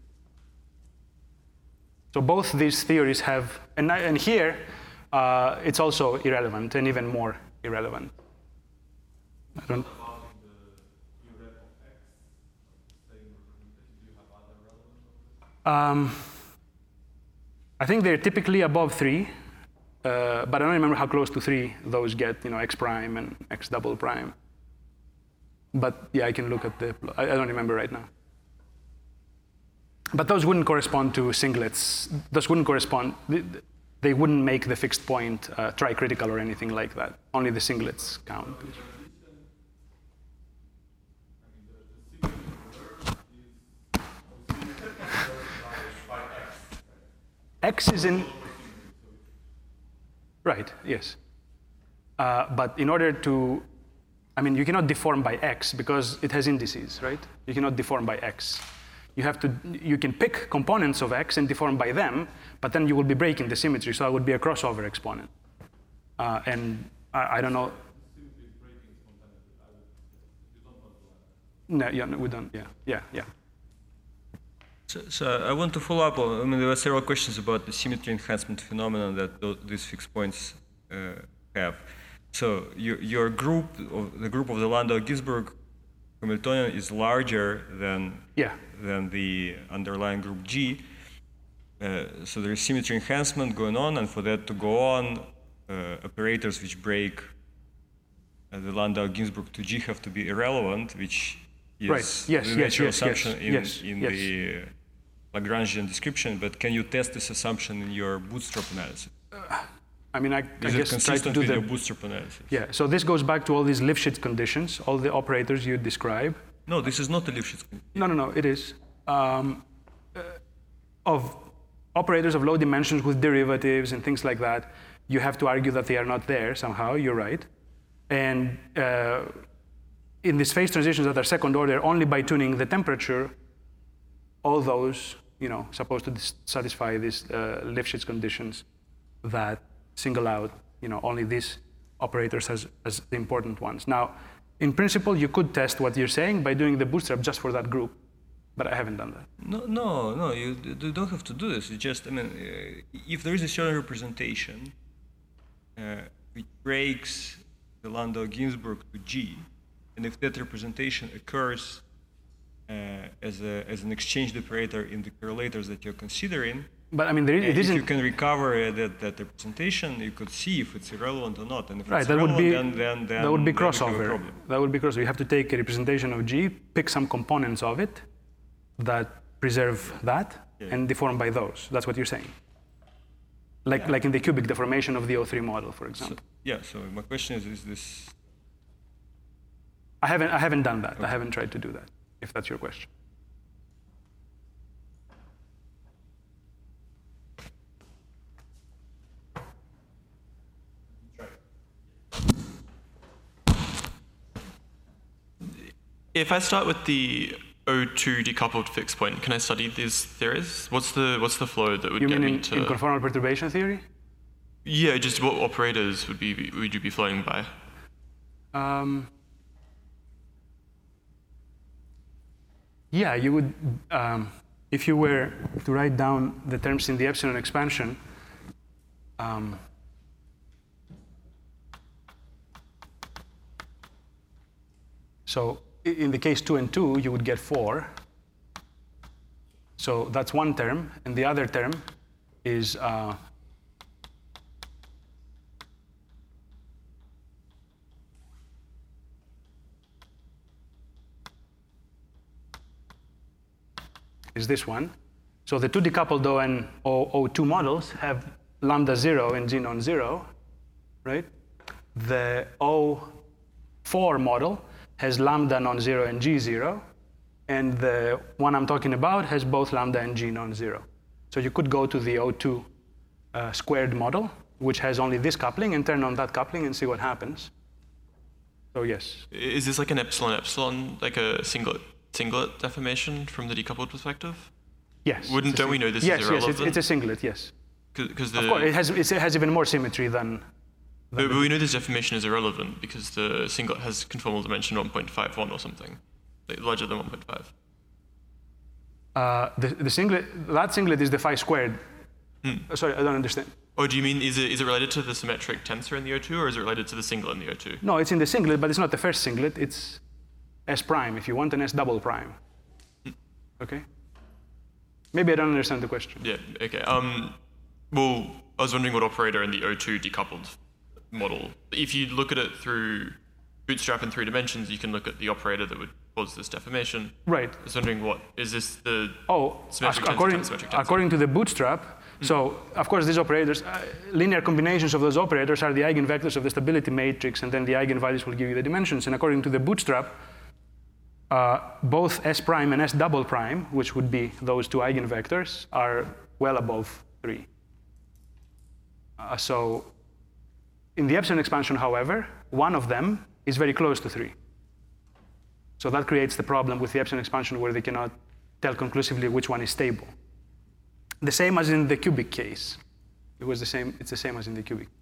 So both these theories have, and here, it's also irrelevant and even more irrelevant. I don't. I think they're typically above 3. But I don't remember how close to 3 those get, x prime and x double prime. But yeah, I can look at I don't remember right now. But those wouldn't correspond to singlets. Those wouldn't correspond, they wouldn't make the fixed point tricritical or anything like that. Only the singlets count. X is in. Right, yes. But in order to, you cannot deform by X because it has indices, right? You cannot deform by X. You can pick components of X and deform by them, but then you will be breaking the symmetry, so that would be a crossover exponent. And I don't know. No, we don't, yeah. So I want to follow up on, there were several questions about the symmetry enhancement phenomenon that these fixed points have. So your group, the group of the Landau-Ginzburg Hamiltonian is larger than the underlying group G. So there is symmetry enhancement going on, and for that to go on, operators which break the Landau-Ginzburg to G have to be irrelevant, which is the natural assumption in the Lagrangian description. But can you test this assumption in your bootstrap analysis? I Is it guess consistent with your bootstrap analysis? Yeah, so this goes back to all these Lifshitz conditions, all the operators you describe. No, this is not a Lifshitz condition. No, it is. Of operators of low dimensions with derivatives and things like that, you have to argue that they are not there somehow, you're right. And in these phase transitions that are second order, only by tuning the temperature, all those, supposed to satisfy these Lifshitz conditions that single out, only these operators as the important ones. Now, in principle, you could test what you're saying by doing the bootstrap just for that group, but I haven't done that. No, you don't have to do this. It's just, if there is a certain representation which breaks the Landau-Ginzburg to G, and if that representation occurs as an exchanged operator in the correlators that you're considering, but it isn't. If you can recover that representation, you could see if it's irrelevant or not. And if Right, it's that would be then that would be then we have a crossover. problem. That would be crossover. You have to take a representation of G, pick some components of it that preserve that, and deform by those. That's what you're saying. Like in the cubic deformation of the O3 model, for example. So my question is this? I haven't done that. Okay. I haven't tried to do that, if that's your question. If I start with the O2 decoupled fixed point, can I study these theories? What's the flow that would get me to? In conformal perturbation theory? Yeah, just what operators would you be flowing by? Yeah, you would, if you were to write down the terms in the epsilon expansion, so in the case 2 and 2, you would get 4. So that's one term, and the other term is this one. So the two decoupled O and O2 models have lambda 0 and G non-zero, right? The O4 model has lambda non-zero and G 0, and the one I'm talking about has both lambda and G non-zero. So you could go to the O2 squared model, which has only this coupling, and turn on that coupling and see what happens. So yes. Is this like an epsilon, like a singlet deformation from the decoupled perspective? Yes. Don't we know this is irrelevant? Yes, it's a singlet, yes. Of course, it has even more symmetry than but we know this deformation is irrelevant because the singlet has conformal dimension 1.51 or something, like larger than 1.5. That singlet is the phi squared. Sorry, I don't understand. Oh, do you mean is it related to the symmetric tensor in the O2, or is it related to the singlet in the O2? No, it's in the singlet, but it's not the first singlet. It's S prime, if you want, an S double prime. Okay? Maybe I don't understand the question. Yeah, okay. Well, I was wondering what operator in the O2 decoupled model. If you look at it through bootstrap in 3 dimensions, you can look at the operator that would cause this deformation. Right. I was wondering is this the according to the bootstrap, so of course these operators, linear combinations of those operators are the eigenvectors of the stability matrix, and then the eigenvalues will give you the dimensions. And according to the bootstrap, both S prime and S double prime, which would be those two eigenvectors, are well above 3. So in the epsilon expansion, however, one of them is very close to 3. So that creates the problem with the epsilon expansion where they cannot tell conclusively which one is stable. The same as in the cubic case. It's the same as in the cubic.